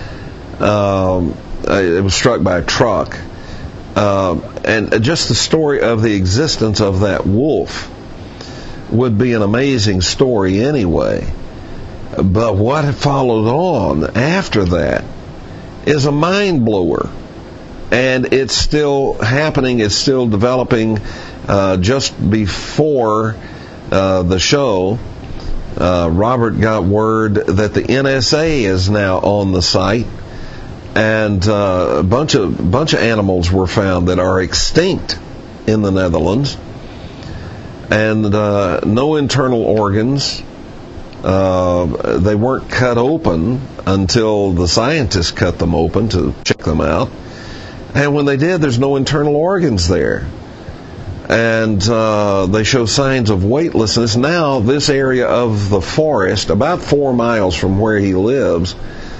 Um, it was struck by a truck. Uh, and just the story of the existence of that wolf would be an amazing story anyway. But what followed on after that is a mind blower. And it's still happening, it's still developing. Uh, just before uh, the show, uh, Robert got word that the N S A is now on the site, and uh, a bunch of bunch of animals were found that are extinct in the Netherlands, and uh, no internal organs. Uh, they weren't cut open until the scientists cut them open to check them out. And when they did, there's no internal organs there. And uh, they show signs of weightlessness. Now, this area of the forest, about four miles from where he lives,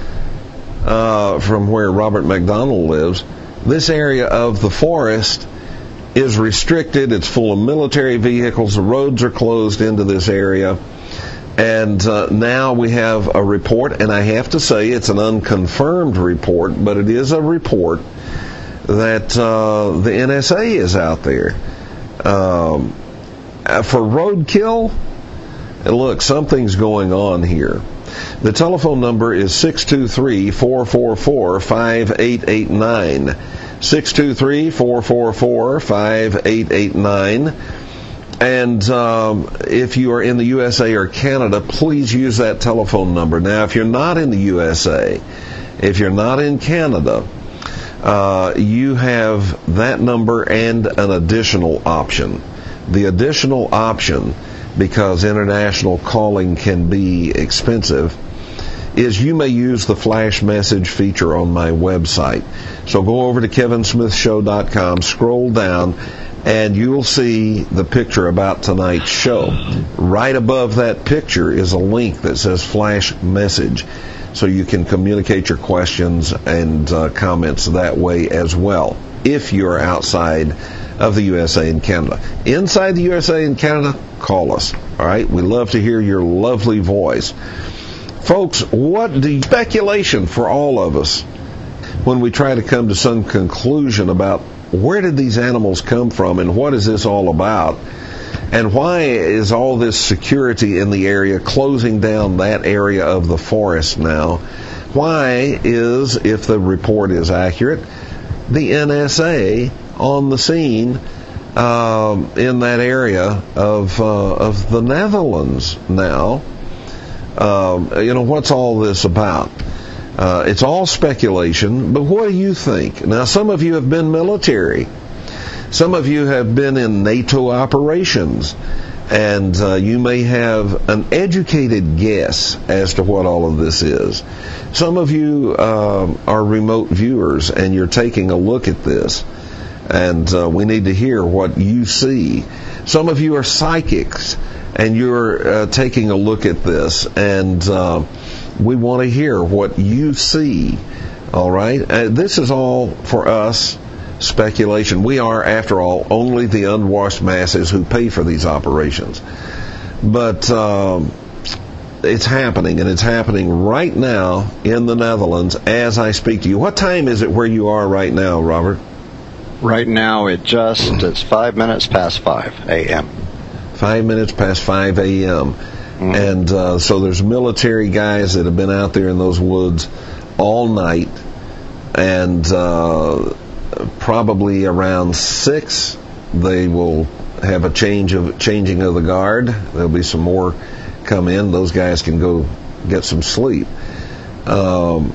uh, from where Robert McDonald lives, this area of the forest is restricted. It's full of military vehicles. The roads are closed into this area. And uh, now we have a report, and I have to say it's an unconfirmed report, but it is a report that uh, the N S A is out there. Um, for roadkill, look, something's going on here. The telephone number is six two three, four four four, five eight eight nine. six two three, four four four, five eight eight nine. And um, if you are in the U S A or Canada, please use that telephone number. Now, if you're not in the U S A, if you're not in Canada, uh, you have that number and an additional option. The additional option, because international calling can be expensive, is you may use the flash message feature on my website. So go over to kevin smith show dot com, scroll down, and you'll see the picture about tonight's show. Right above that picture is a link that says Flash Message, so you can communicate your questions and uh, comments that way as well, if you're outside of the U S A and Canada. Inside the U S A and Canada, call us. All right? We love to hear your lovely voice. Folks, what do you, speculation for all of us when we try to come to some conclusion about where did these animals come from and what is this all about? And why is all this security in the area closing down that area of the forest now? Why is, if the report is accurate, the N S A on the scene um, in that area of uh, of the Netherlands now? Um, you know, what's all this about? Uh, it's all speculation, but what do you think? Now, some of you have been military. Some of you have been in NATO operations, and uh, you may have an educated guess as to what all of this is. Some of you uh, are remote viewers, and you're taking a look at this, and uh, we need to hear what you see. Some of you are psychics, and you're uh, taking a look at this, and uh, we want to hear what you see. All right? Uh, this is all for us speculation. We are, after all, only the unwashed masses who pay for these operations. But um, it's happening, and it's happening right now in the Netherlands as I speak to you. What time is it where you are right now, Robert?
Right now, it just, it's five minutes past five a.m.
Five minutes past five a.m. Mm-hmm. And uh, so there's military guys that have been out there in those woods all night, and uh, probably around six they will have a change of changing of the guard. There'll be some more come in. Those guys can go get some sleep. Um,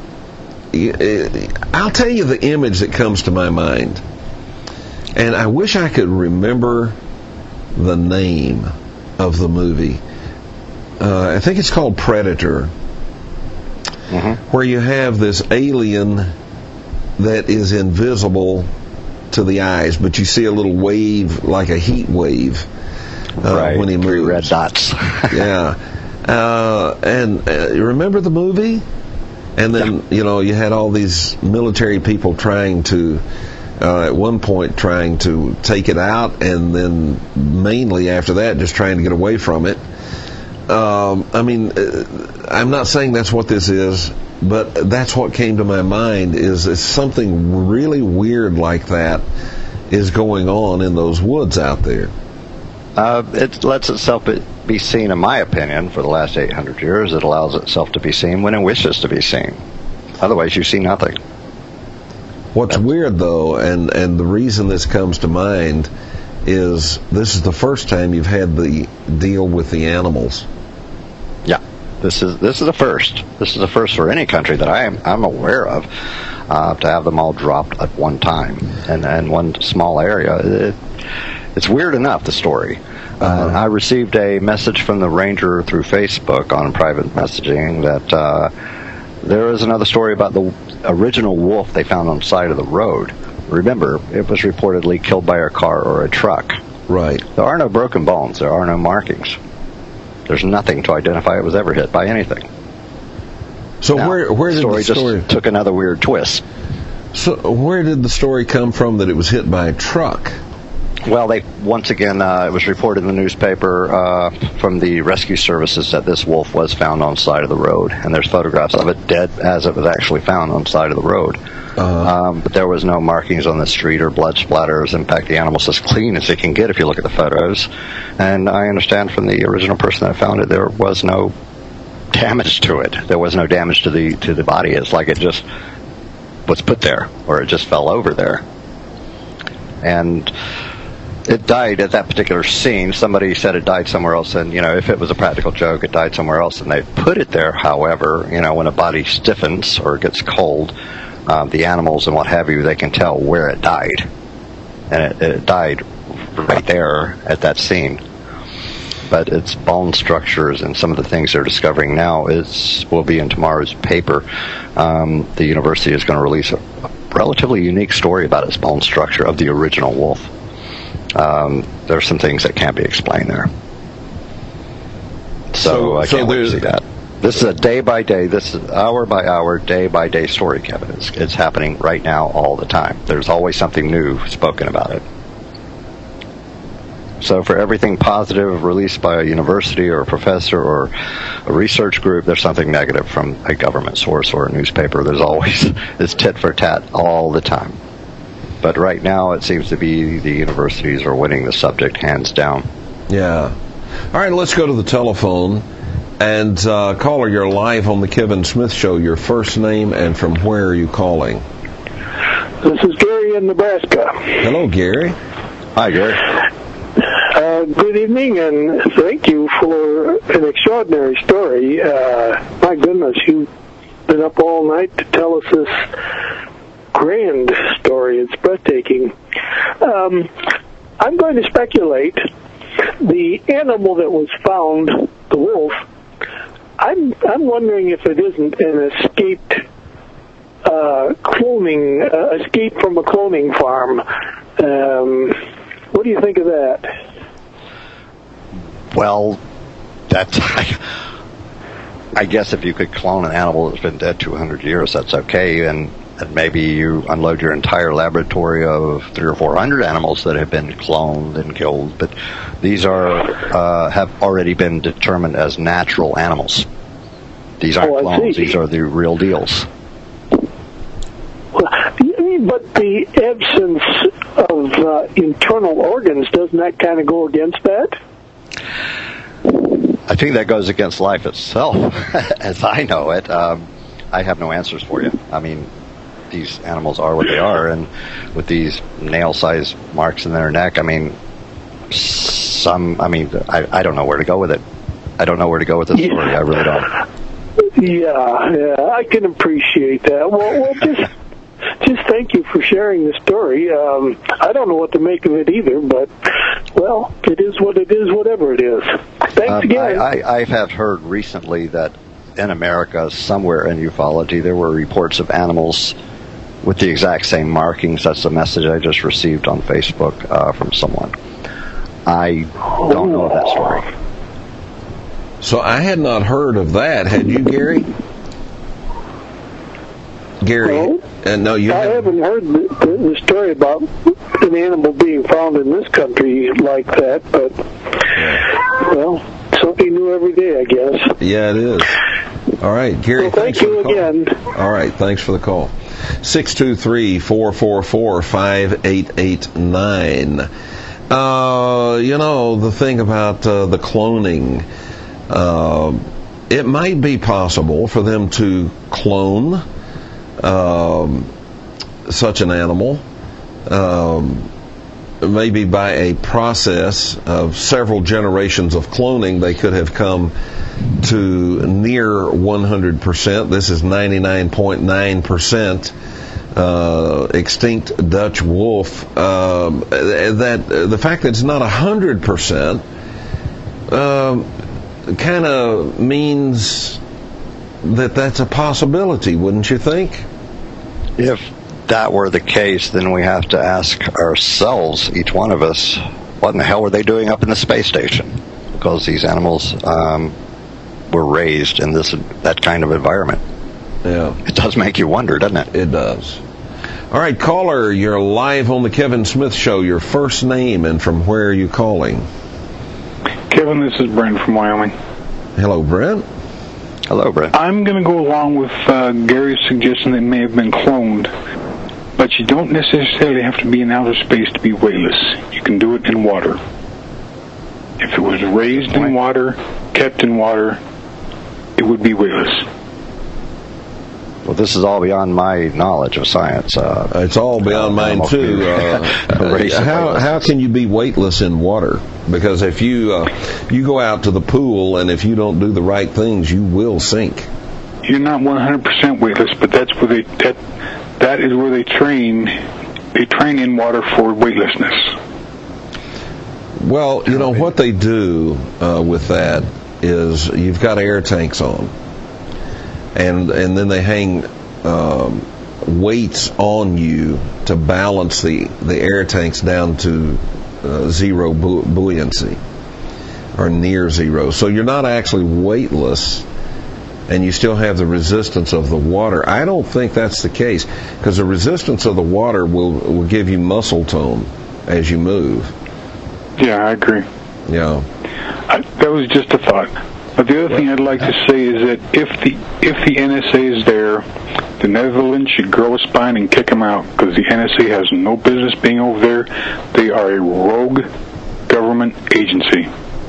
I'll tell you the image that comes to my mind, and I wish I could remember the name of the movie. Uh, I think it's called Predator, mm-hmm. where you have this alien that is invisible to the eyes, but you see a little wave, like a heat wave, uh,
right.
when he moves.
Three red dots.
Yeah. Uh, and uh, you remember the movie? And then, yeah. you know, you had all these military people trying to, uh, at one point, trying to take it out, and then mainly after that, just trying to get away from it. Um, I mean, uh, I'm not saying that's what this is, but that's what came to my mind, is, is something really weird like that is going on in those woods out there.
Uh, it lets itself be seen, in my opinion, for the last eight hundred years. It allows itself to be seen when it wishes to be seen. Otherwise, you see nothing.
What's that's weird, though, and, and the reason this comes to mind is this is the first time you've had the deal with the animals.
Yeah, this is this is the first. This is the first for any country that I am I'm aware of, uh, to have them all dropped at one time and and one small area. It, it's weird enough, the story. Uh, uh-huh. I received a message from the ranger through Facebook on private messaging that uh, there is another story about the original wolf they found on the side of the road. Remember, it was reportedly killed by a car or a truck.
Right.
There are no broken bones. There are no markings. There's nothing to identify it was ever hit by anything.
So now, where where did
story
the story
just took another weird twist?
So where did the story come from that it was hit by a truck?
Well, they once again, uh, it was reported in the newspaper uh, from the rescue services that this wolf was found on the side of the road, and there's photographs of it dead as it was actually found on the side of the road. Uh-huh. Um, but there was no markings on the street or blood splatters. In fact, the animal's as clean as it can get if you look at the photos. And I understand from the original person that found it, there was no damage to it. There was no damage to the to the body. It's like it just was put there, or it just fell over there. And it died at that particular scene. Somebody said it died somewhere else, and, you know, if it was a practical joke, it died somewhere else, and they put it there. However, you know, when a body stiffens or gets cold, um, the animals and what have you, they can tell where it died. And it, it died right there at that scene. But its bone structures and some of the things they're discovering now is will be in tomorrow's paper. Um, the university is going to release a, a relatively unique story about its bone structure of the original wolf. Um, there's some things that can't be explained there. So,
So-
I
so
can't wait to
there's-
see that. This is a day by day, this is hour by hour, day by day story, Kevin. It's, it's happening right now all the time. There's always something new spoken about it. So for everything positive released by a university or a professor or a research group, there's something negative from a government source or a newspaper. There's always, it's tit for tat all the time. But right now it seems to be the universities are winning the subject hands down.
Yeah. All right, let's go to the telephone. And uh, caller, you're live on the Kevin Smith Show. Your first name and from where are you calling?
This is Gary in Nebraska.
Hello, Gary.
Hi, Gary.
Uh, good evening, and thank you for an extraordinary story. Uh, my goodness, you've been up all night to tell us this grand story. It's breathtaking. Um, I'm going to speculate the animal that was found, the wolf, I'm I'm wondering if it isn't an escaped uh, cloning, uh, escape from a cloning farm. Um, what do you think of that?
Well, that's, I, I guess if you could clone an animal that's been dead two hundred years, that's okay, and, and maybe you unload your entire laboratory of three or four hundred animals that have been cloned and killed, but these are uh, have already been determined as natural animals. These aren't
Oh, I
clones;
see.
these are the real deals.
But the absence of uh, internal organs, doesn't that kind of go against that?
I think that goes against life itself, as I know it. Um, I have no answers for you. I mean, these animals are what they are, and with these nail-sized marks in their neck, I mean, some, I mean, I, I don't know where to go with it. I don't know where to go with this story. I really don't.
Yeah, yeah, I can appreciate that. Well, well just just thank you for sharing the story. Um, I don't know what to make of it either, but, well, it is what it is, whatever it is. Thanks
Um,
again.
I, I, I have heard recently that in America, somewhere in ufology, there were reports of animals with the exact same markings. That's the message I just received on Facebook uh, from someone. I don't know of that story.
So I had not heard of that. Had you, Gary? Gary?
No.
Uh, no, you
I
haven't.
haven't heard the, the, the story about an animal being found in this country like that, but, well, something new every day, I guess.
Yeah, it is. All right, Gary,
Well, thank
thanks for
you
the call.
again.
All right, thanks for the call. six two three, four four four, five eight eight nine. Uh, you know, the thing about uh, the cloning, uh, it might be possible for them to clone um, such an animal, um, maybe by a process of several generations of cloning, they could have come to near one hundred percent. This is ninety-nine point nine percent uh, extinct Dutch wolf. Um, that the fact that it's not one hundred percent um, kind of means that that's a possibility, wouldn't you think?
If that were the case, then we have to ask ourselves, each one of us, what in the hell were they doing up in the space station? Because these animals um, were raised in this that kind of environment.
Yeah,
It does make you wonder, doesn't it?
it does. All right, caller, you're live on the Kevin Smith Show. Your first name and from where are you calling?
Kevin, this is Brent from Wyoming.
Hello, Brent.
Hello, Brent.
I'm going to go along with uh, Gary's suggestion that it may have been cloned, but you don't necessarily have to be in outer space to be weightless. You can do it in water. If it was raised in water, kept in water, it would be weightless.
Well, this is all beyond my knowledge of science. Uh,
It's all beyond
Uh,
mine too. Uh,
Race of
how
weightlessness.
how can you be weightless in water? Because if you uh, you go out to the pool and if you don't do the right things, you will sink.
You're not one hundred percent weightless, but that's where they that that is where they train. They train in water for weightlessness.
Well, you know what they do uh, with that is you've got air tanks on, and and then they hang um, weights on you to balance the the air tanks down to uh, zero bu- buoyancy, or near zero. So you're not actually weightless, and you still have the resistance of the water. I don't think that's the case, because the resistance of the water will will give you muscle tone as you move.
Yeah, I agree.
Yeah.
I, that was just a thought. But the other thing I'd like to say is that if the if the N S A is there, the Netherlands should grow a spine and kick them out, because the N S A has no business being over there. They are a rogue government agency.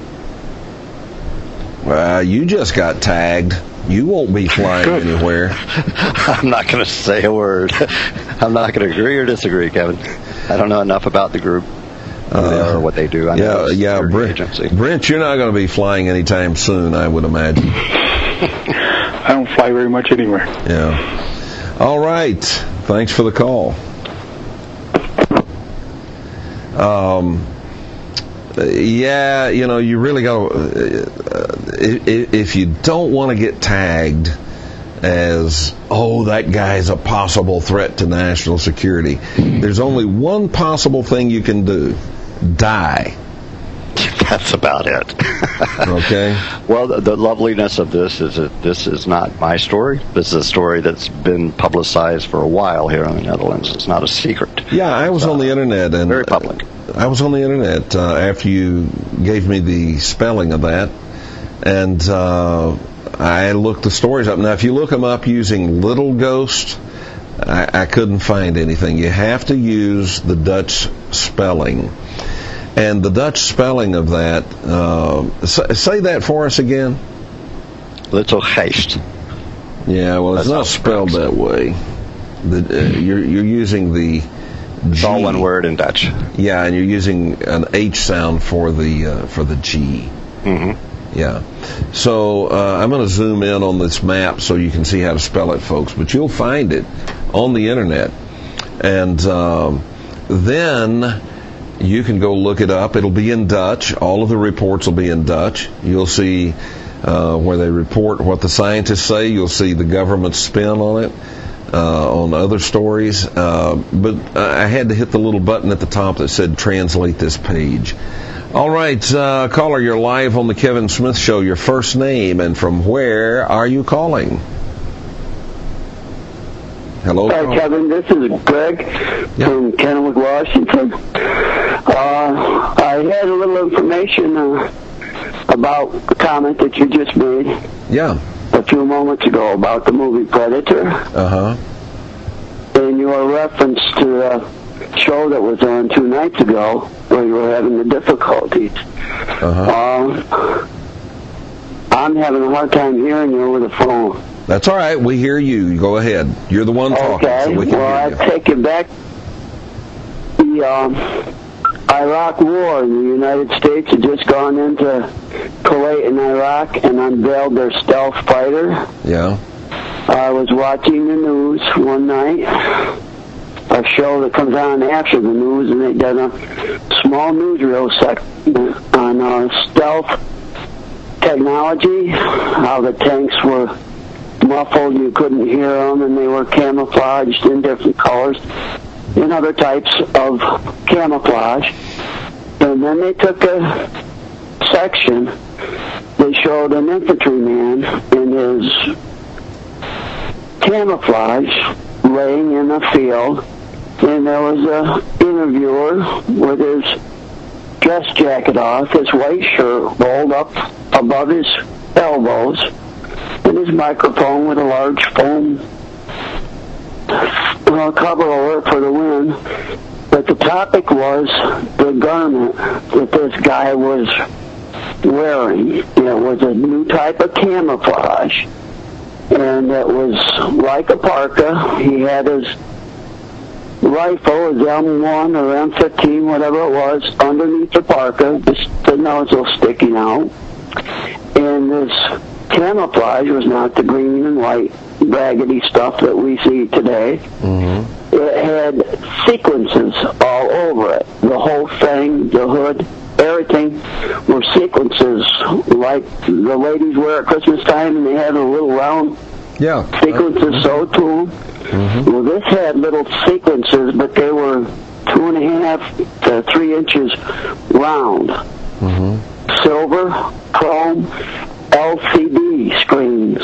Well, you just got tagged. You won't be flying
Good.
anywhere.
I'm not going to say a word. I'm not going to agree or disagree, Kevin. I don't know enough about the group, who they are, or what they do. I know
Yeah,
it's a
yeah,
security
Brent,
agency.
Brent, you're not going to be flying anytime soon, I would imagine.
I don't fly very much anywhere.
Yeah. All right. Thanks for the call. Um, yeah, you know, you really got to, uh, if, if you don't want to get tagged as, oh, that guy's a possible threat to national security, there's only one possible thing you can do: die.
That's about it.
Okay.
Well, the, the loveliness of this is that this is not my story. This is a story that's been publicized for a while here in the Netherlands. It's not a secret.
Yeah, I was
It's,
on the internet, and
very public.
I was on the internet uh, after you gave me the spelling of that, and uh, I looked the stories up. Now, if you look them up using Little Ghost, I, I couldn't find anything. You have to use the Dutch spelling. And the Dutch spelling of that, uh, say, say that for us again.
Little Geest.
Yeah, well, it's
That's
not
how
spelled
it's
that way. The, uh, you're, you're using the
It's
G.
all one word in Dutch.
Yeah, and you're using an H sound for the uh, for the G.
Mm-hmm.
Yeah. So uh, I'm going to zoom in on this map so you can see how to spell it, folks. But you'll find it on the internet, and um, then you can go look it up. It'll be in Dutch. All of the reports will be in Dutch. You'll see uh, where they report what the scientists say. You'll see the government spin on it, uh, on other stories. Uh, but I had to hit the little button at the top that said translate this page. All right, uh, caller, you're live on the Kevin Smith Show. Your first name and from where are you calling? Hello,
Hi, Kevin. This is Greg
Yeah.
from Kennewick, Washington. Uh, I had a little information uh, about the comment that you just made
Yeah.
a few moments ago about the movie Predator,
Uh-huh.
and your reference to the show that was on two nights ago where you were having the difficulties.
Uh-huh.
Uh, I'm having a hard time hearing you over the phone.
That's all right. We hear you. Go ahead. You're the one talking,
Okay,
so we can
well, I
hear you.
take it back. The um, Iraq War, the United States had just gone into Kuwait and Iraq and unveiled their stealth fighter.
Yeah.
I was watching the news one night, a show that comes on after the news, and they did a small newsreel section on uh, stealth technology, how the tanks were muffled, you couldn't hear them, and they were camouflaged in different colors and other types of camouflage. And then they took a section, they showed an infantryman in his camouflage laying in a field, and there was a interviewer with his dress jacket off, his white shirt rolled up above his elbows, and his microphone with a large foam uh, cover over it for the wind. But the topic was the garment that this guy was wearing. It was a new type of camouflage, and it was like a parka. He had his rifle, his M one or M fifteen, whatever it was, underneath the parka, just the nozzle sticking out. And this camouflage was not the green and white raggedy stuff that we see today.
Mm-hmm.
It had sequences all over it. The whole thing, the hood, everything were sequences like the ladies wear at Christmas time, and they had a little round
Yeah.
sequences sewed to them.
Mm-hmm.
Well, this had little sequences, but they were
two and a half to three inches round.
Mm-hmm.
Silver, chrome, L C D screens.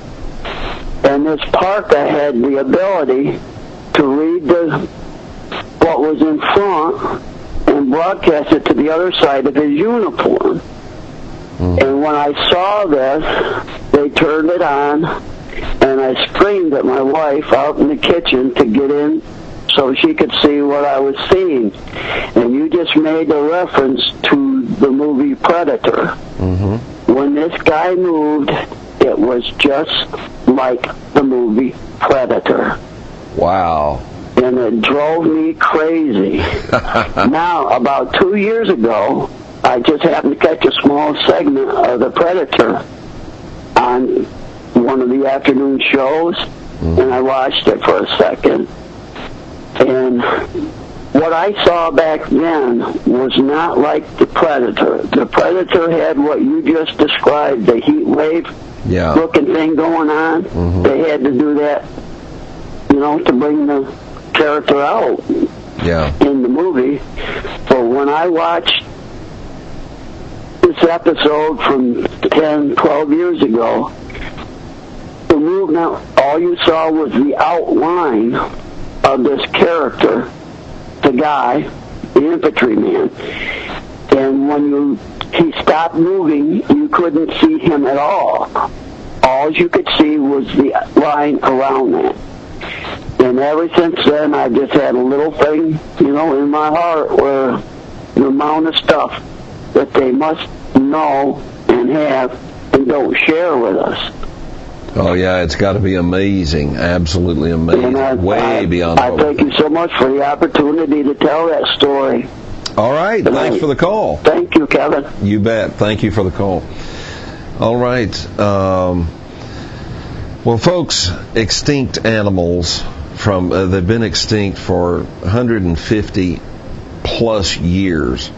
And this parka had the ability to read the what was in front and broadcast it to the other side of his uniform. Mm-hmm. And when I saw this, they turned it on, and I screamed at my wife out in the kitchen to get in so she could see what I was seeing. And you just made a reference to the movie Predator.
Mm-hmm.
When this guy moved, it was just like the movie Predator.
Wow.
And it drove me crazy. Now, about two years ago, I just happened to catch a small segment of the Predator on one of the afternoon shows, mm-hmm. and I watched it for a second. And what I saw back then was not like the Predator. The Predator had what you just described, the heat wave
yeah.
looking thing going on.
Mm-hmm.
They had to do that, you know, to bring the character out
yeah.
in the movie. But when I watched this episode from ten, twelve years ago, the movement, all you saw was the outline of this character, the guy, the infantryman. And when you he stopped moving, you couldn't see him at all. All you could see was the line around that. And ever since then, I just had a little thing, you know, in my heart where the amount of stuff that they must know and have and don't share with us.
Oh, yeah, it's got to be amazing, absolutely amazing,
I,
way
I,
beyond
I
what
thank you so much for the opportunity to tell that story.
All right,
tonight.
Thanks for the call.
Thank you, Kevin.
You bet. Thank you for the call. All right. Um, well, folks, extinct animals, from uh, they've been extinct for one hundred fifty plus years.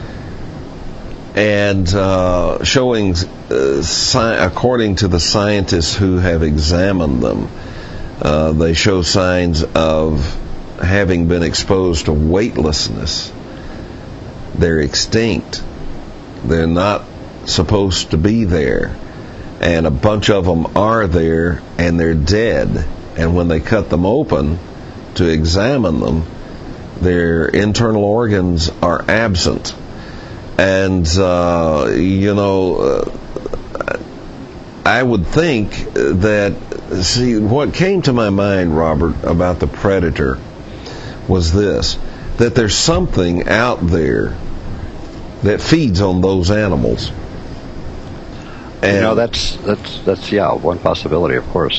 And uh, showing, uh, sci- according to the scientists who have examined them, uh, they show signs of having been exposed to weightlessness. They're extinct. They're not supposed to be there. And a bunch of them are there, and they're dead. And when they cut them open to examine them, their internal organs are absent. And, uh, you know, uh, I would think that, see, what came to my mind, Robert, about the Predator was this, that there's something out there that feeds on those animals.
And, you know, that's, that's, that's, yeah, one possibility, of course.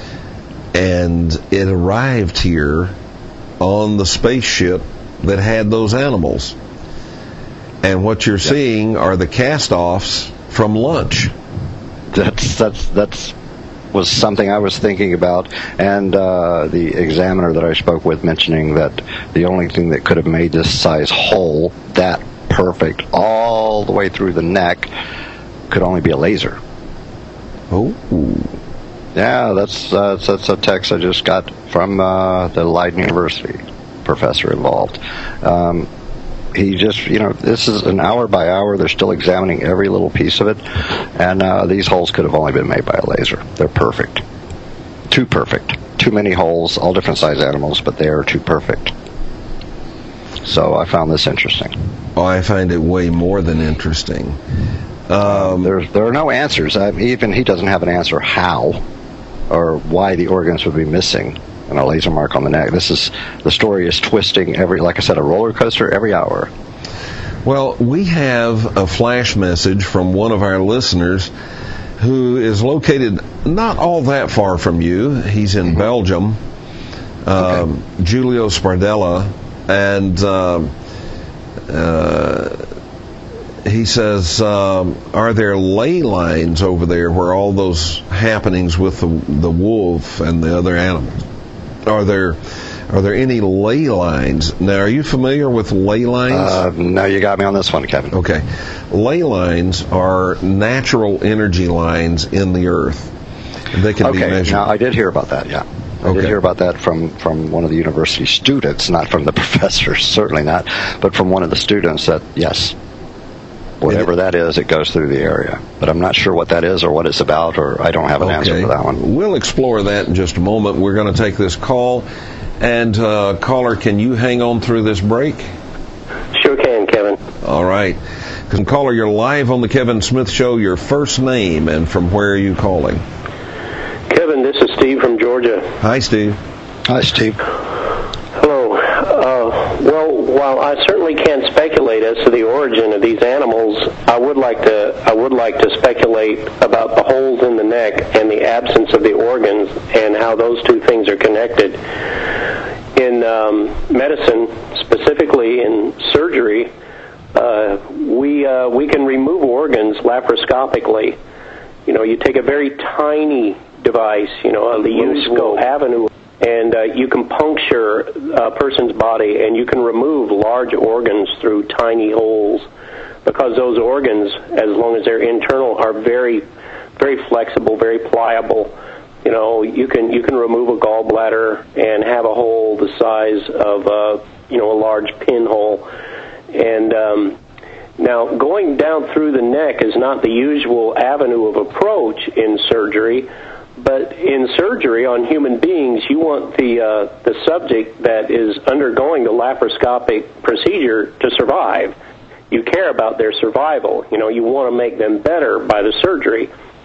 And it arrived here on the spaceship that had those animals. And what you're seeing are the cast-offs from lunch.
That's that's that's was something I was thinking about, and uh, the examiner that I spoke with mentioning that the only thing that could have made this size hole that perfect all the way through the neck could only be a laser.
Oh.
Yeah, that's uh, that's a text I just got from uh, the Leiden University professor involved. Um, He just, you know, this is an hour by hour. They're still examining every little piece of it. And uh, these holes could have only been made by a laser. They're perfect. Too perfect. Too many holes, all different size animals, but they are too perfect. So I found this interesting.
Oh, I find it way more than interesting. Um,
there, there are no answers. I, even he doesn't have an answer how or why the organs would be missing. And a laser mark on the neck. This is the story is twisting every, like I said, a roller coaster every hour.
Well, we have a flash message from one of our listeners who is located not all that far from you. He's in mm-hmm. Belgium, um, okay. Giulio Spardella, and uh, uh, he says, um, "Are there ley lines over there where all those happenings with the, the wolf and the other animals?" Are there are there any ley lines? Now, are you familiar with ley lines?
Uh, no, you got me on this one, Kevin.
Okay. Ley lines are natural energy lines in the earth. They can
okay,
be measured.
Now, I did hear about that, yeah. I
Okay.
did hear about that from, from one of the university students, not from the professors, certainly not, but from one of the students that, yes, whatever that is, it goes through the area. But I'm not sure what that is or what it's about, or I don't have an
Okay.
answer for that one.
We'll explore that in just a moment. We're going to take this call. And, uh, caller, can you hang on through this break?
Sure can, Kevin.
All right. Caller, you're live on the Kevin Smith Show. Your first name and from where are you calling?
Kevin, this is Steve from Georgia.
Hi, Steve.
Hi, Steve.
Hello. Uh, well, while I certainly can't speculate as to the origin of these animals, I would like to I would like to speculate about the holes in the neck and the absence of the organs and how those two things are connected. In um, medicine, specifically in surgery, uh, we uh, we can remove organs laparoscopically. You know, you take a very tiny device, you know, the usual avenue, and uh, you can puncture a person's body, and you can remove large organs through tiny holes, because those organs, as long as they're internal, are very, very flexible, very pliable. You know, you can you can remove a gallbladder and have a hole the size of uh, you know a large pinhole, and um, now going down through the neck is not the usual avenue of approach in surgery. But in surgery on human beings, you want the uh, the subject that is undergoing the laparoscopic procedure to survive. You care about their survival. You know, you want to make them better by the surgery.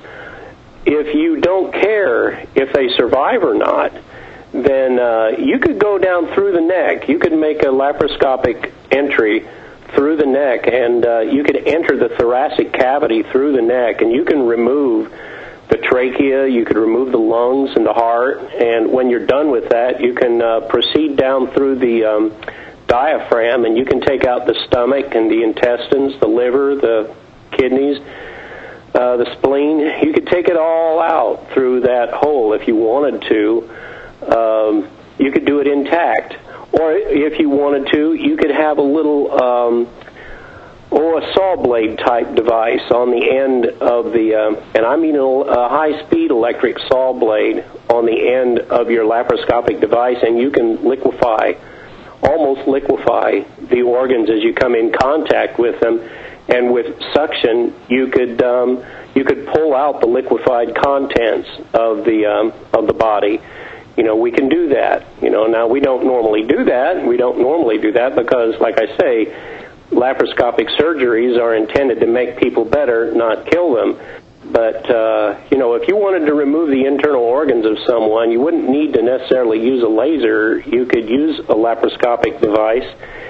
If you don't care if they survive or not, then uh, you could go down through the neck. You could make a laparoscopic entry through the neck, and uh, you could enter the thoracic cavity through the neck, and you can remove the trachea, you could remove the lungs and the heart, and when you're done with that, you can uh, proceed down through the um, diaphragm, and you can take out the stomach and the intestines, the liver, the kidneys, uh, the spleen. You could take it all out through that hole if you wanted to. Um, you could do it intact. Or if you wanted to, you could have a little... Um, or a saw blade type device on the end of the, uh, and I mean a, a high-speed electric saw blade on the end of your laparoscopic device, and you can liquefy, almost liquefy the organs as you come in contact with them, and with suction you could um, you could pull out the liquefied contents of the um, of the body. You know, we can do that. You know, now we don't normally do that. We don't normally do that because, like I say, laparoscopic surgeries are intended to make people better, not kill them. But, uh, you know, if you wanted to remove the internal organs of someone, you wouldn't need to necessarily use a laser. You could use a laparoscopic device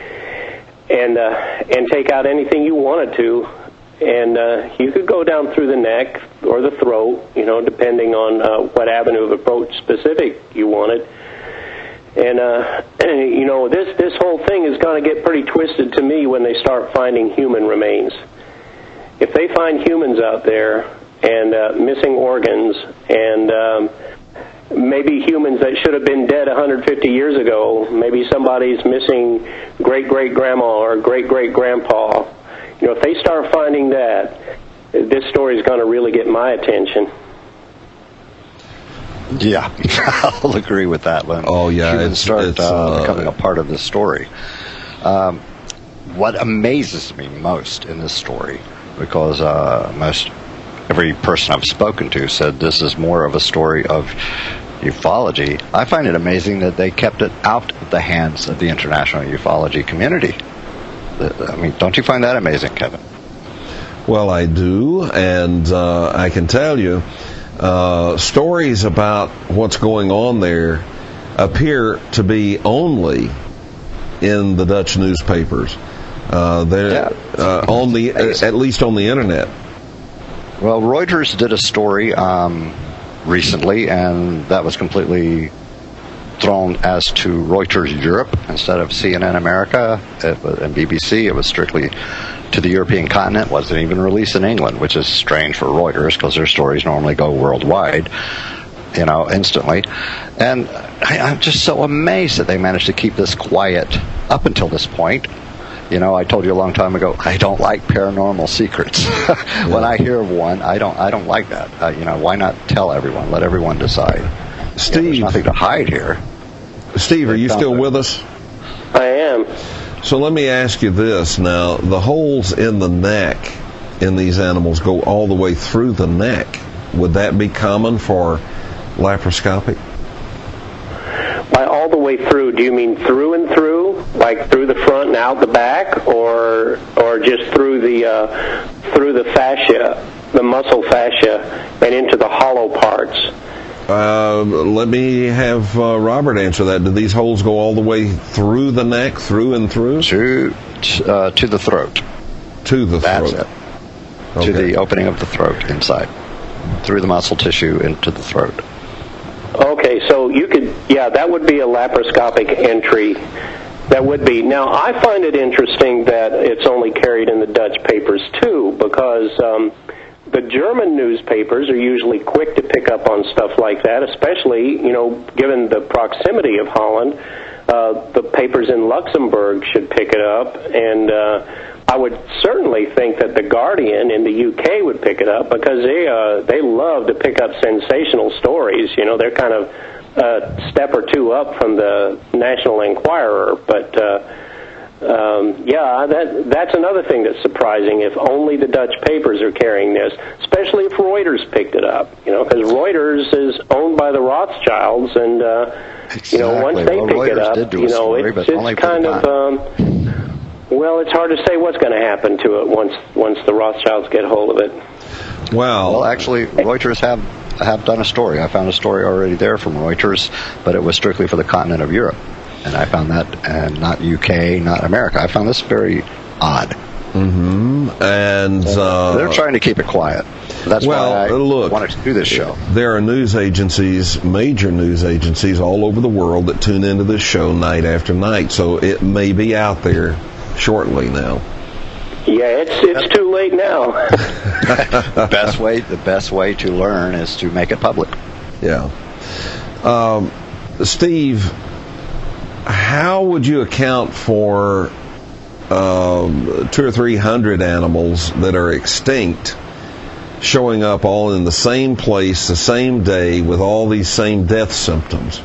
and uh, and take out anything you wanted to. And uh, you could go down through the neck or the throat, you know, depending on uh, what avenue of approach specific you wanted. And, uh, you know, this, this whole thing is going to get pretty twisted to me when they start finding human remains. If they find humans out there and uh, missing organs and um, maybe humans that should have been dead one hundred fifty years ago, maybe somebody's missing great-great-grandma or great-great-grandpa, you know, if they start finding that, this story is going to really get my attention.
Yeah, I'll agree with that one.
Oh, yeah.
Humans
It's,
start
it's,
uh,
uh,
becoming a part of this story. Um, what amazes me most in this story, because uh, most every person I've spoken to said this is more of a story of ufology, I find it amazing that they kept it out of the hands of the international ufology community. I mean, don't you find that amazing, Kevin?
Well, I do, and uh, I can tell you, Uh, stories about what's going on there appear to be only in the Dutch newspapers. Uh, they're
Yeah.
uh, on the at least on the internet.
Well, Reuters did a story um, recently, and that was completely thrown as to Reuters Europe instead of C N N America it was, and B B C. It was strictly to the European continent. Wasn't even released in England, which is strange for Reuters because their stories normally go worldwide, you know, instantly. And I, I'm just so amazed that they managed to keep this quiet up until this point. You know, I told you a long time ago, I don't like paranormal secrets. When I hear of one, I don't, I don't like that. Uh, you know, why not tell everyone? Let everyone decide.
Steve,
there's nothing to hide here.
Steve, are you still with us?
I am.
So let me ask you this now. The holes in the neck in these animals go all the way through the neck. Would that be common for laparoscopy?
By all the way through, do you mean through and through, like through the front and out the back, or or just through the uh, through the fascia, the muscle fascia, and into the hollow parts?
Uh, let me have uh, Robert answer that. Do these holes go all the way through the neck, through and through?
To uh, to the throat.
To the
That's
throat.
it.
Okay.
To the opening of the throat inside, through the muscle tissue into the throat.
Okay, so you could, yeah, that would be a laparoscopic entry. That would be. Now, I find it interesting that it's only carried in the Dutch papers, too, because um, the German newspapers are usually quick to pick up on stuff like that, especially, you know, given the proximity of Holland. Uh, the papers in Luxembourg should pick it up, and uh, I would certainly think that the Guardian in the U K would pick it up, because they uh, they love to pick up sensational stories. You know, they're kind of a step or two up from the National Enquirer. But uh, um, yeah, that that's another thing that's surprising. If only the Dutch papers are carrying this, especially if Reuters picked it up. You know, because Reuters is owned by the Rothschilds, and uh,
Exactly.
you know, once they
well,
pick
Reuters
it up,
did do a
you know,
story,
it's,
but
it's
only for
kind
the
of.
time.
Um, Well, it's hard to say what's going to happen to it once once the Rothschilds get hold of it.
Well,
Well, actually, Reuters have have done a story. I found a story already there from Reuters, but it was strictly for the continent of Europe, and I found that, and not U K, not America. I found this very odd.
hmm and uh,
They're trying to keep it quiet. That's
well,
why I
look,
wanted to do this show.
There are news agencies, major news agencies all over the world that tune into this show night after night, so it may be out there shortly now.
Yeah, it's it's too late now.
best way, the best way to learn is to make it public.
Yeah. Um, Steve, how would you account for um, two or three hundred animals that are extinct showing up all in the same place, the same day, with all these same death symptoms?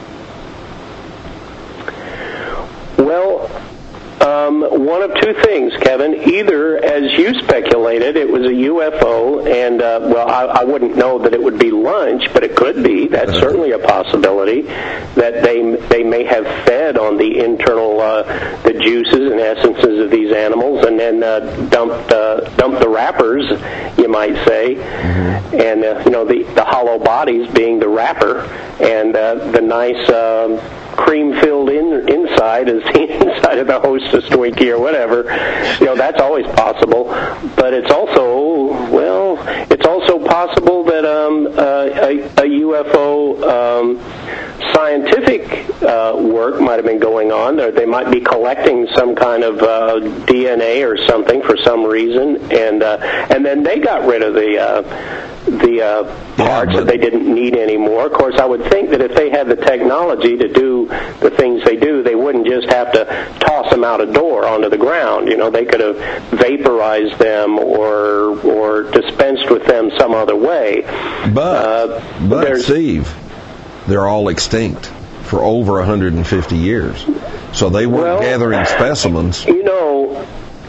Well, um, one of two things, Kevin. Either, as you speculated, it was a U F O, and, uh, well, I, I wouldn't know that it would be lunch, but it could be. That's certainly a possibility, that they they may have fed on the internal, uh, the juices and essences of these animals, and then uh, dumped, uh, dumped the wrappers, you might say, mm-hmm. and, uh, you know, the, the hollow bodies being the wrapper, and uh, the nice... Um, cream-filled in, inside is the inside of the Hostess Twinkie or whatever. You know, that's always possible. But it's also, well, it's also possible that um, uh, a, a U F O um, scientific uh, work might have been going on. Or they might be collecting some kind of uh, D N A or something for some reason, and uh, and then they got rid of the uh, the uh, parts yeah, that they didn't need anymore. Of course, I would think that if they had the technology to do the things they do, they wouldn't just have to toss them out a door onto the ground. You know, they could have vaporized them or or dispensed with them some other way.
But,
uh,
but Steve, they're all extinct for over one hundred fifty years. So they weren't
well,
gathering specimens.
You know,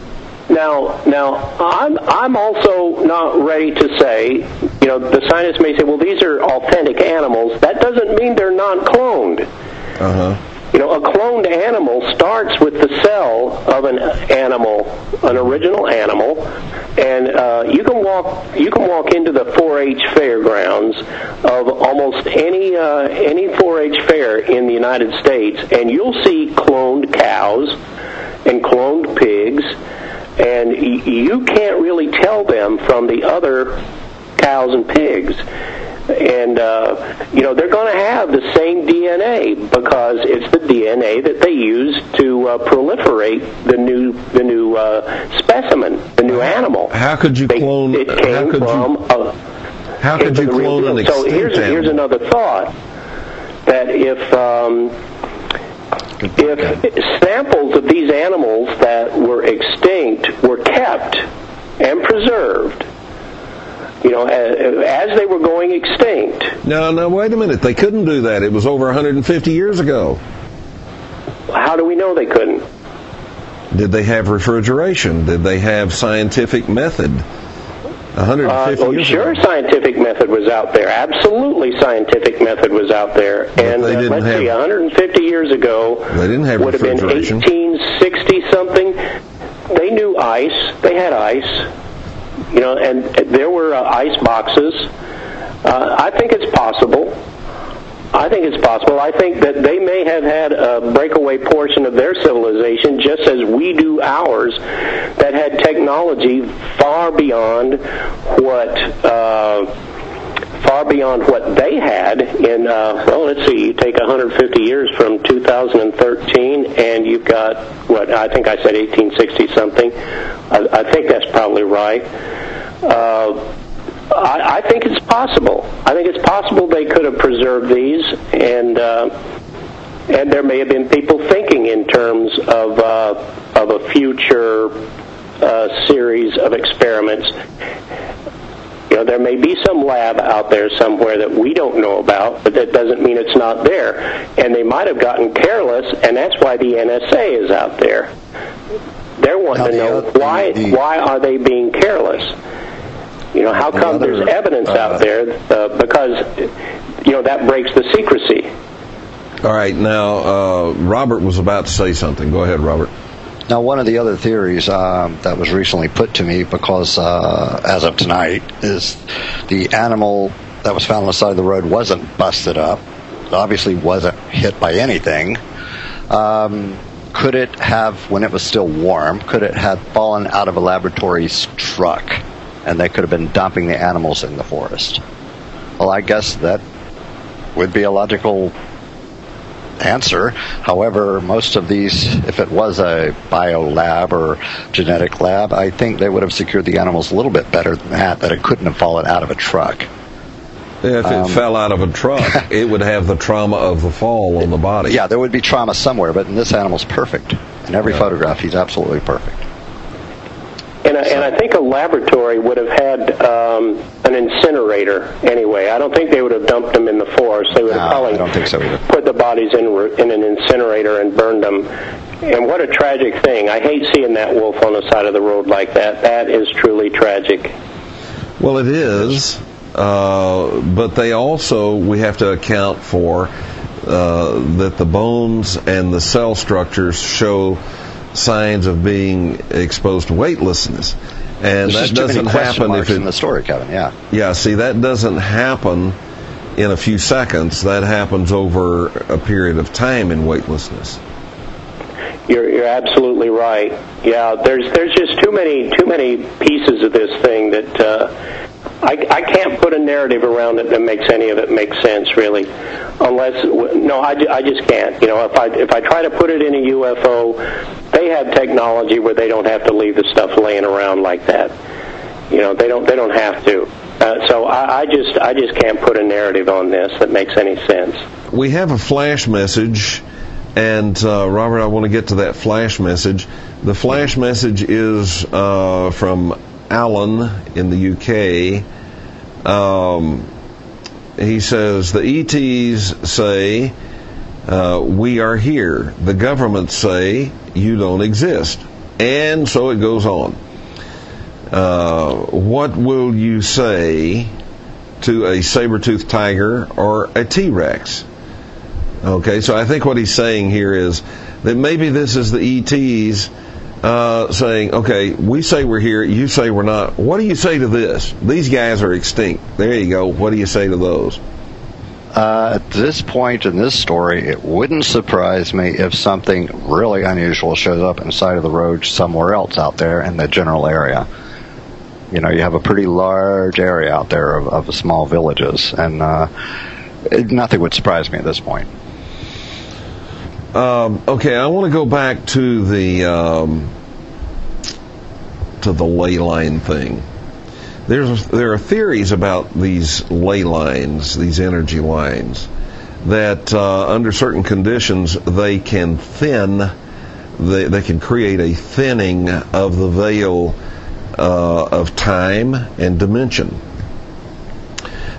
Now, now, I'm I'm also not ready to say, you know, the scientists may say, well, these are authentic animals. That doesn't mean they're not cloned.
Uh-huh.
You know, a cloned animal starts with the cell of an animal, an original animal, and uh, you can walk you can walk into the four H fairgrounds of almost any uh, any four H fair in the United States, and you'll see cloned cows and cloned pigs. And you can't really tell them from the other cows and pigs. And, uh, you know, they're going to have the same D N A because it's the D N A that they use to uh, proliferate the new the new uh, specimen, the new animal.
How could you
they,
clone?
It came
how could
from...
You,
uh,
how could you clone an extinct
So here's,
animal?
here's another thought, that if... Um, If samples of these animals that were extinct were kept and preserved, You know, as, as they were going extinct.
No, no, wait a minute. They couldn't do that. It was over one hundred fifty years ago.
How do we know they couldn't?
Did they have refrigeration? Did they have scientific method? one hundred fifty
uh, oh,
years
sure,
ago.
Scientific method was out there. Absolutely, scientific method was out there.
But
and
they
uh,
didn't
let's
have,
see, one hundred fifty years ago,
they didn't have
would have been
refrigeration.
eighteen sixty something. They knew ice. They had ice. You know, and there were uh, ice boxes. Uh, I think it's possible. I think it's possible. I think that they may have had a breakaway portion of their civilization, just as we do ours, that had technology far beyond what uh, far beyond what they had. In uh, well, let's see. You take one hundred fifty years from two thousand thirteen, and you've got what I think I said eighteen sixty something. I, I think that's probably right. Uh, I, I think it's possible. I think it's possible they could have preserved these, and uh, and there may have been people thinking in terms of uh, of a future uh, series of experiments. You know, there may be some lab out there somewhere that we don't know about, but that doesn't mean it's not there. And they might have gotten careless, and that's why the N S A is out there. They're wanting to know why why are they being careless. You know, how come
other,
there's evidence
uh,
out there? Uh, because, you know, that breaks the secrecy.
All right, now, uh, Robert was about to say something. Go ahead, Robert.
Now, one of the other theories um, that was recently put to me, because uh, as of tonight, is the animal that was found on the side of the road wasn't busted up. It obviously wasn't hit by anything. Um, could it have, when it was still warm, could it have fallen out of a laboratory's truck? And they could have been dumping the animals in the forest. Well, I guess that would be a logical answer. However, most of these, if it was a bio lab or genetic lab, I think they would have secured the animals a little bit better than that, that it couldn't have fallen out of a truck.
If it
Um,
fell out of a truck, it would have the trauma of the fall on the body.
Yeah, there would be trauma somewhere, but in this animal's perfect. In every
Yeah.
photograph, he's absolutely perfect.
And I, and I think a laboratory would have had um, an incinerator anyway. I don't think they would have dumped them in the forest. They would have
No,
probably
I don't think so either.
put the bodies in in an incinerator and burned them. And what a tragic thing. I hate seeing that wolf on the side of the road like that. That is truly tragic.
Well, it is, uh, but they also, we have to account for uh, that the bones and the cell structures show signs of being exposed to weightlessness, and
There's
that
just too many
doesn't
question
happen
marks
if it.
in the story, Kevin. Yeah.
Yeah, see, that doesn't happen in a few seconds. That happens over a period of time in weightlessness.
You're you're absolutely right. Yeah, there's there's just too many too many pieces of this thing that uh, I I can't put a narrative around it that makes any of it make sense really, unless no I, I just can't. You know, if I if I try to put it in a U F O, they have technology where they don't have to leave the stuff laying around like that. You know, they don't they don't have to. Uh, so I, I just I just can't put a narrative on this that makes any sense.
We have a flash message. And, uh, Robert, I want to get to that flash message. The flash message is uh, from Alan in the U K. Um, he says, the E Ts say, uh, we are here. The governments say, you don't exist. And so it goes on. Uh, what will you say to a saber-toothed tiger or a T-Rex? Okay, so I think what he's saying here is that maybe this is the E Ts uh, saying, okay, we say we're here, you say we're not. What do you say to this? These guys are extinct. There you go. What do you say to those?
Uh, at this point in this story, it wouldn't surprise me if something really unusual shows up inside of the road somewhere else out there in the general area. You know, you have a pretty large area out there of, of small villages, and uh, it, nothing would surprise me at this point.
Um, okay, I want to go back to the um, to the ley line thing. There's there are theories about these ley lines, these energy lines, that uh, under certain conditions they can thin, they they can create a thinning of the veil uh, of time and dimension.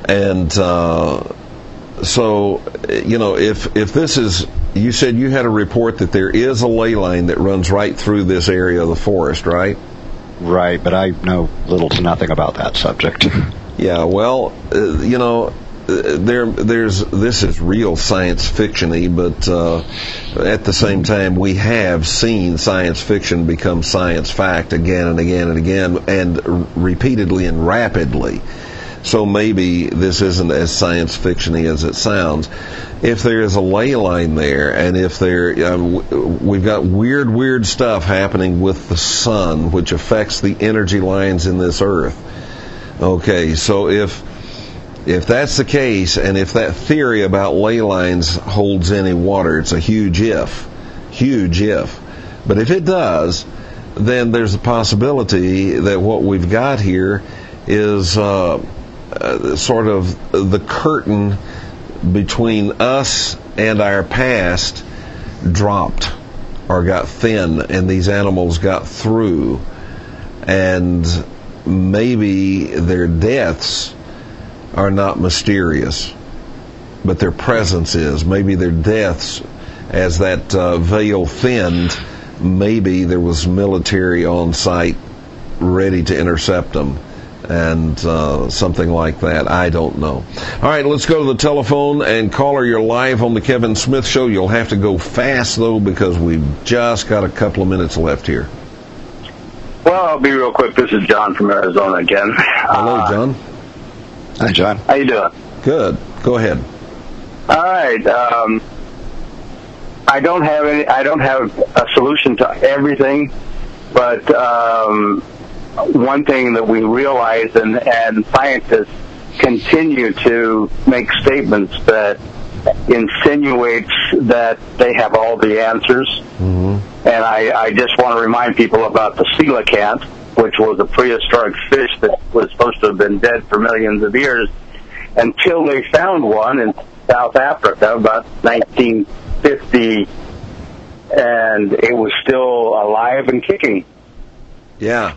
And uh, so, you know, if if this is, you said you had a report that there is a ley line that runs right through this area of the forest, right?
Right, but I know little to nothing about that subject.
Yeah, well, uh, you know, uh, there, there's this is real science fiction-y, but uh, at the same time, we have seen science fiction become science fact again and again and again, and r- repeatedly and rapidly. So maybe this isn't as science fiction-y as it sounds. If there is a ley line there, and if there, uh, w- we've got weird, weird stuff happening with the sun, which affects the energy lines in this earth. Okay, so if if that's the case, and if that theory about ley lines holds any water, it's a huge if, huge if. But if it does, then there's a possibility that what we've got here is uh, uh, sort of the curtain between us and our past dropped or got thin, and these animals got through, and maybe their deaths are not mysterious, but their presence is. Maybe their deaths, as that uh, veil thinned, maybe there was military on site ready to intercept them, and uh, something like that. I don't know. All right, let's go to the telephone. And caller, you're live on the Kevin Smith Show. You'll have to go fast, though, because we've just got a couple of minutes left here.
Well, I'll be real quick. This is John from Arizona again.
Hello, John.
Hi, John.
How you doing?
Good. Go ahead.
All right. Um, I don't have any. I don't have a solution to everything, but um, one thing that we realize, and, and scientists continue to make statements that insinuates that they have all the answers.
Mm-hmm.
And I, I just want to remind people about the coelacanth, which was a prehistoric fish that was supposed to have been dead for millions of years, until they found one in South Africa about nineteen fifty, and it was still alive and kicking.
Yeah,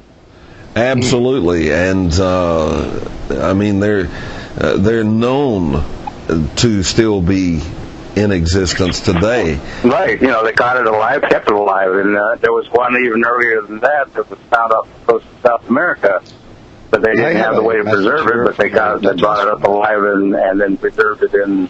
absolutely. And uh, I mean, they're uh, they're known to still be in existence today.
Right. You know, they caught it alive, kept it alive, and uh, there was one even earlier than that that was found off the coast of South America, but they didn't have the way to preserve it, but they got it, they brought it up alive and, and then preserved it in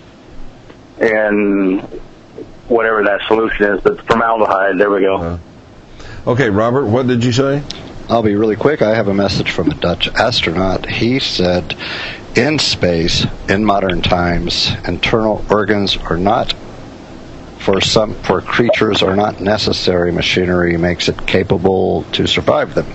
in whatever that solution is, but formaldehyde. There we go.
Uh, okay, Robert, what did you say?
I'll be really quick. I have a message from a Dutch astronaut. He said, in space, in modern times, internal organs are not, for some, for creatures are not necessary. Machinery makes it capable to survive them.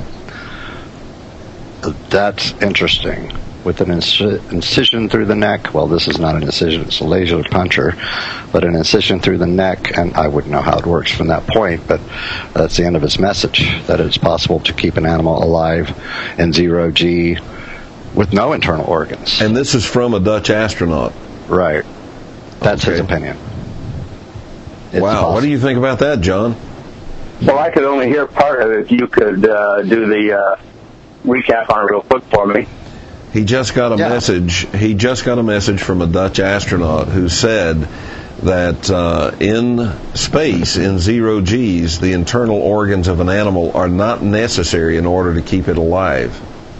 That's interesting. With an inc- incision through the neck, well, this is not an incision, it's a laser puncture, but an incision through the neck, and I wouldn't know how it works from that point, but that's the end of his message, that it's possible to keep an animal alive in zero G with no internal organs.
And this is from a Dutch astronaut.
Right. That's
Okay.
his opinion. It's
Wow.
possible.
What do you think about that, John?
Well, I could only hear part of it. You could uh, do the uh, recap on it real quick for me.
He just got a
Yeah.
message. He just got a message from a Dutch astronaut who said that uh, in space, in zero G's, the internal organs of an animal are not necessary in order to keep it alive.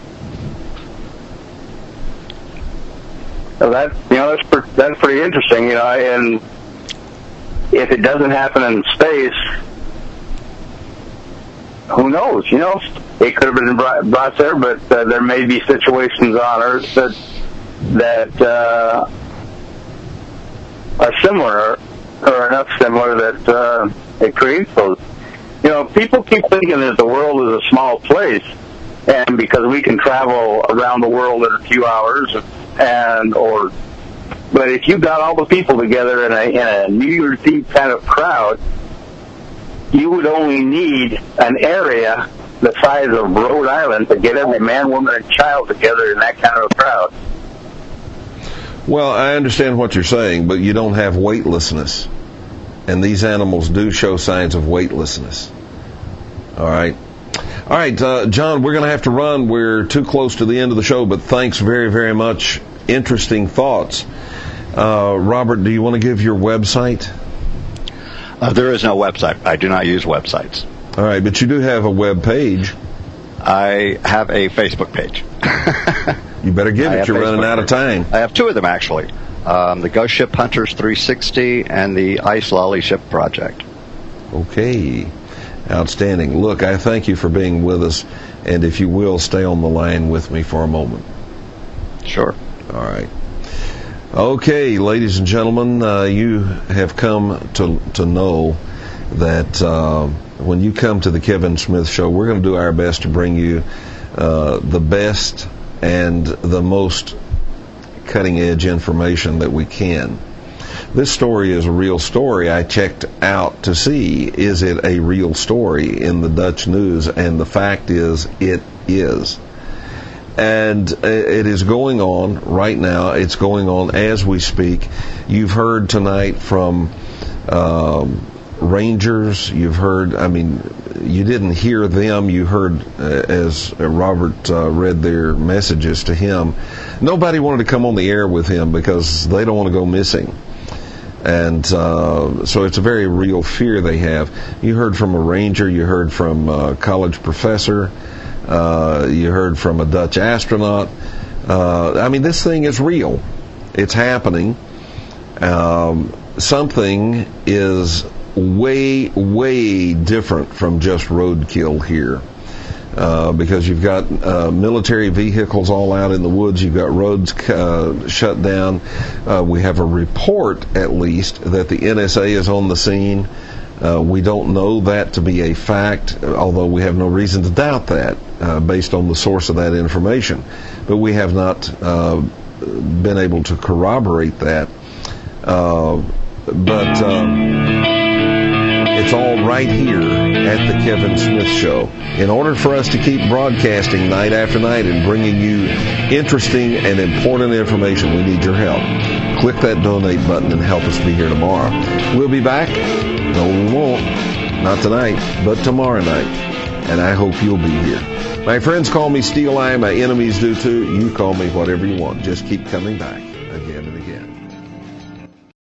So that you know that's pre- that's pretty interesting. You know, and if it doesn't happen in space, who knows? You know, it could have been brought, brought there, but uh, there may be situations on Earth that that uh, are similar or enough similar that uh, it creates those. You know, people keep thinking that the world is a small place, and because we can travel around the world in a few hours, and or, but if you got all the people together in a in a New Year's Eve kind of crowd, you would only need an area the size of Rhode Island to get every man, woman, and child together in that kind of a crowd.
Well, I understand what you're saying, but you don't have weightlessness. And these animals do show signs of weightlessness. All right. All right, uh, John, we're going to have to run. We're too close to the end of the show, but thanks very, very much interesting thoughts. Uh, Robert, do you want to give your website?
Uh, there is no website. I do not use websites.
All right, but you do have a web page.
I have a Facebook page.
You better get
I
it. You're running
Facebook
out of time.
I have two of them, actually. Um, the Ghost Ship Hunters three sixty and the Ice Lolly Ship Project.
Okay. Outstanding. Look, I thank you for being with us, and if you will, stay on the line with me for a moment.
Sure.
All right. Okay, ladies and gentlemen, uh, you have come to to know that uh, when you come to the Kevin Smith Show, we're going to do our best to bring you uh, the best and the most cutting-edge information that we can. This story is a real story. I checked out to see, is it a real story in the Dutch news, and the fact is, it is. And it is going on right now. It's going on as we speak. You've heard tonight from um, Rangers. You've heard, I mean, you didn't hear them. You heard, uh, as Robert uh, read their messages to him, nobody wanted to come on the air with him because they don't want to go missing. And uh, so it's a very real fear they have. You heard from a Ranger. You heard from a college professor. Uh, you heard from a Dutch astronaut. Uh, I mean, this thing is real. It's happening. Um, something is way, way different from just roadkill here. Uh, because you've got uh, military vehicles all out in the woods. You've got roads uh, shut down. Uh, we have a report, at least, that the N S A is on the scene. Uh, we don't know that to be a fact, although we have no reason to doubt that uh, based on the source of that information. But we have not uh, been able to corroborate that. Uh, but um, it's all right here at the Kevin Smith Show. In order for us to keep broadcasting night after night and bringing you interesting and important information, we need your help. Click that donate button and help us be here tomorrow. We'll be back. No, we won't. Not tonight, but tomorrow night. And I hope you'll be here. My friends call me Steel Eye. My enemies do too. You call me whatever you want. Just keep coming back.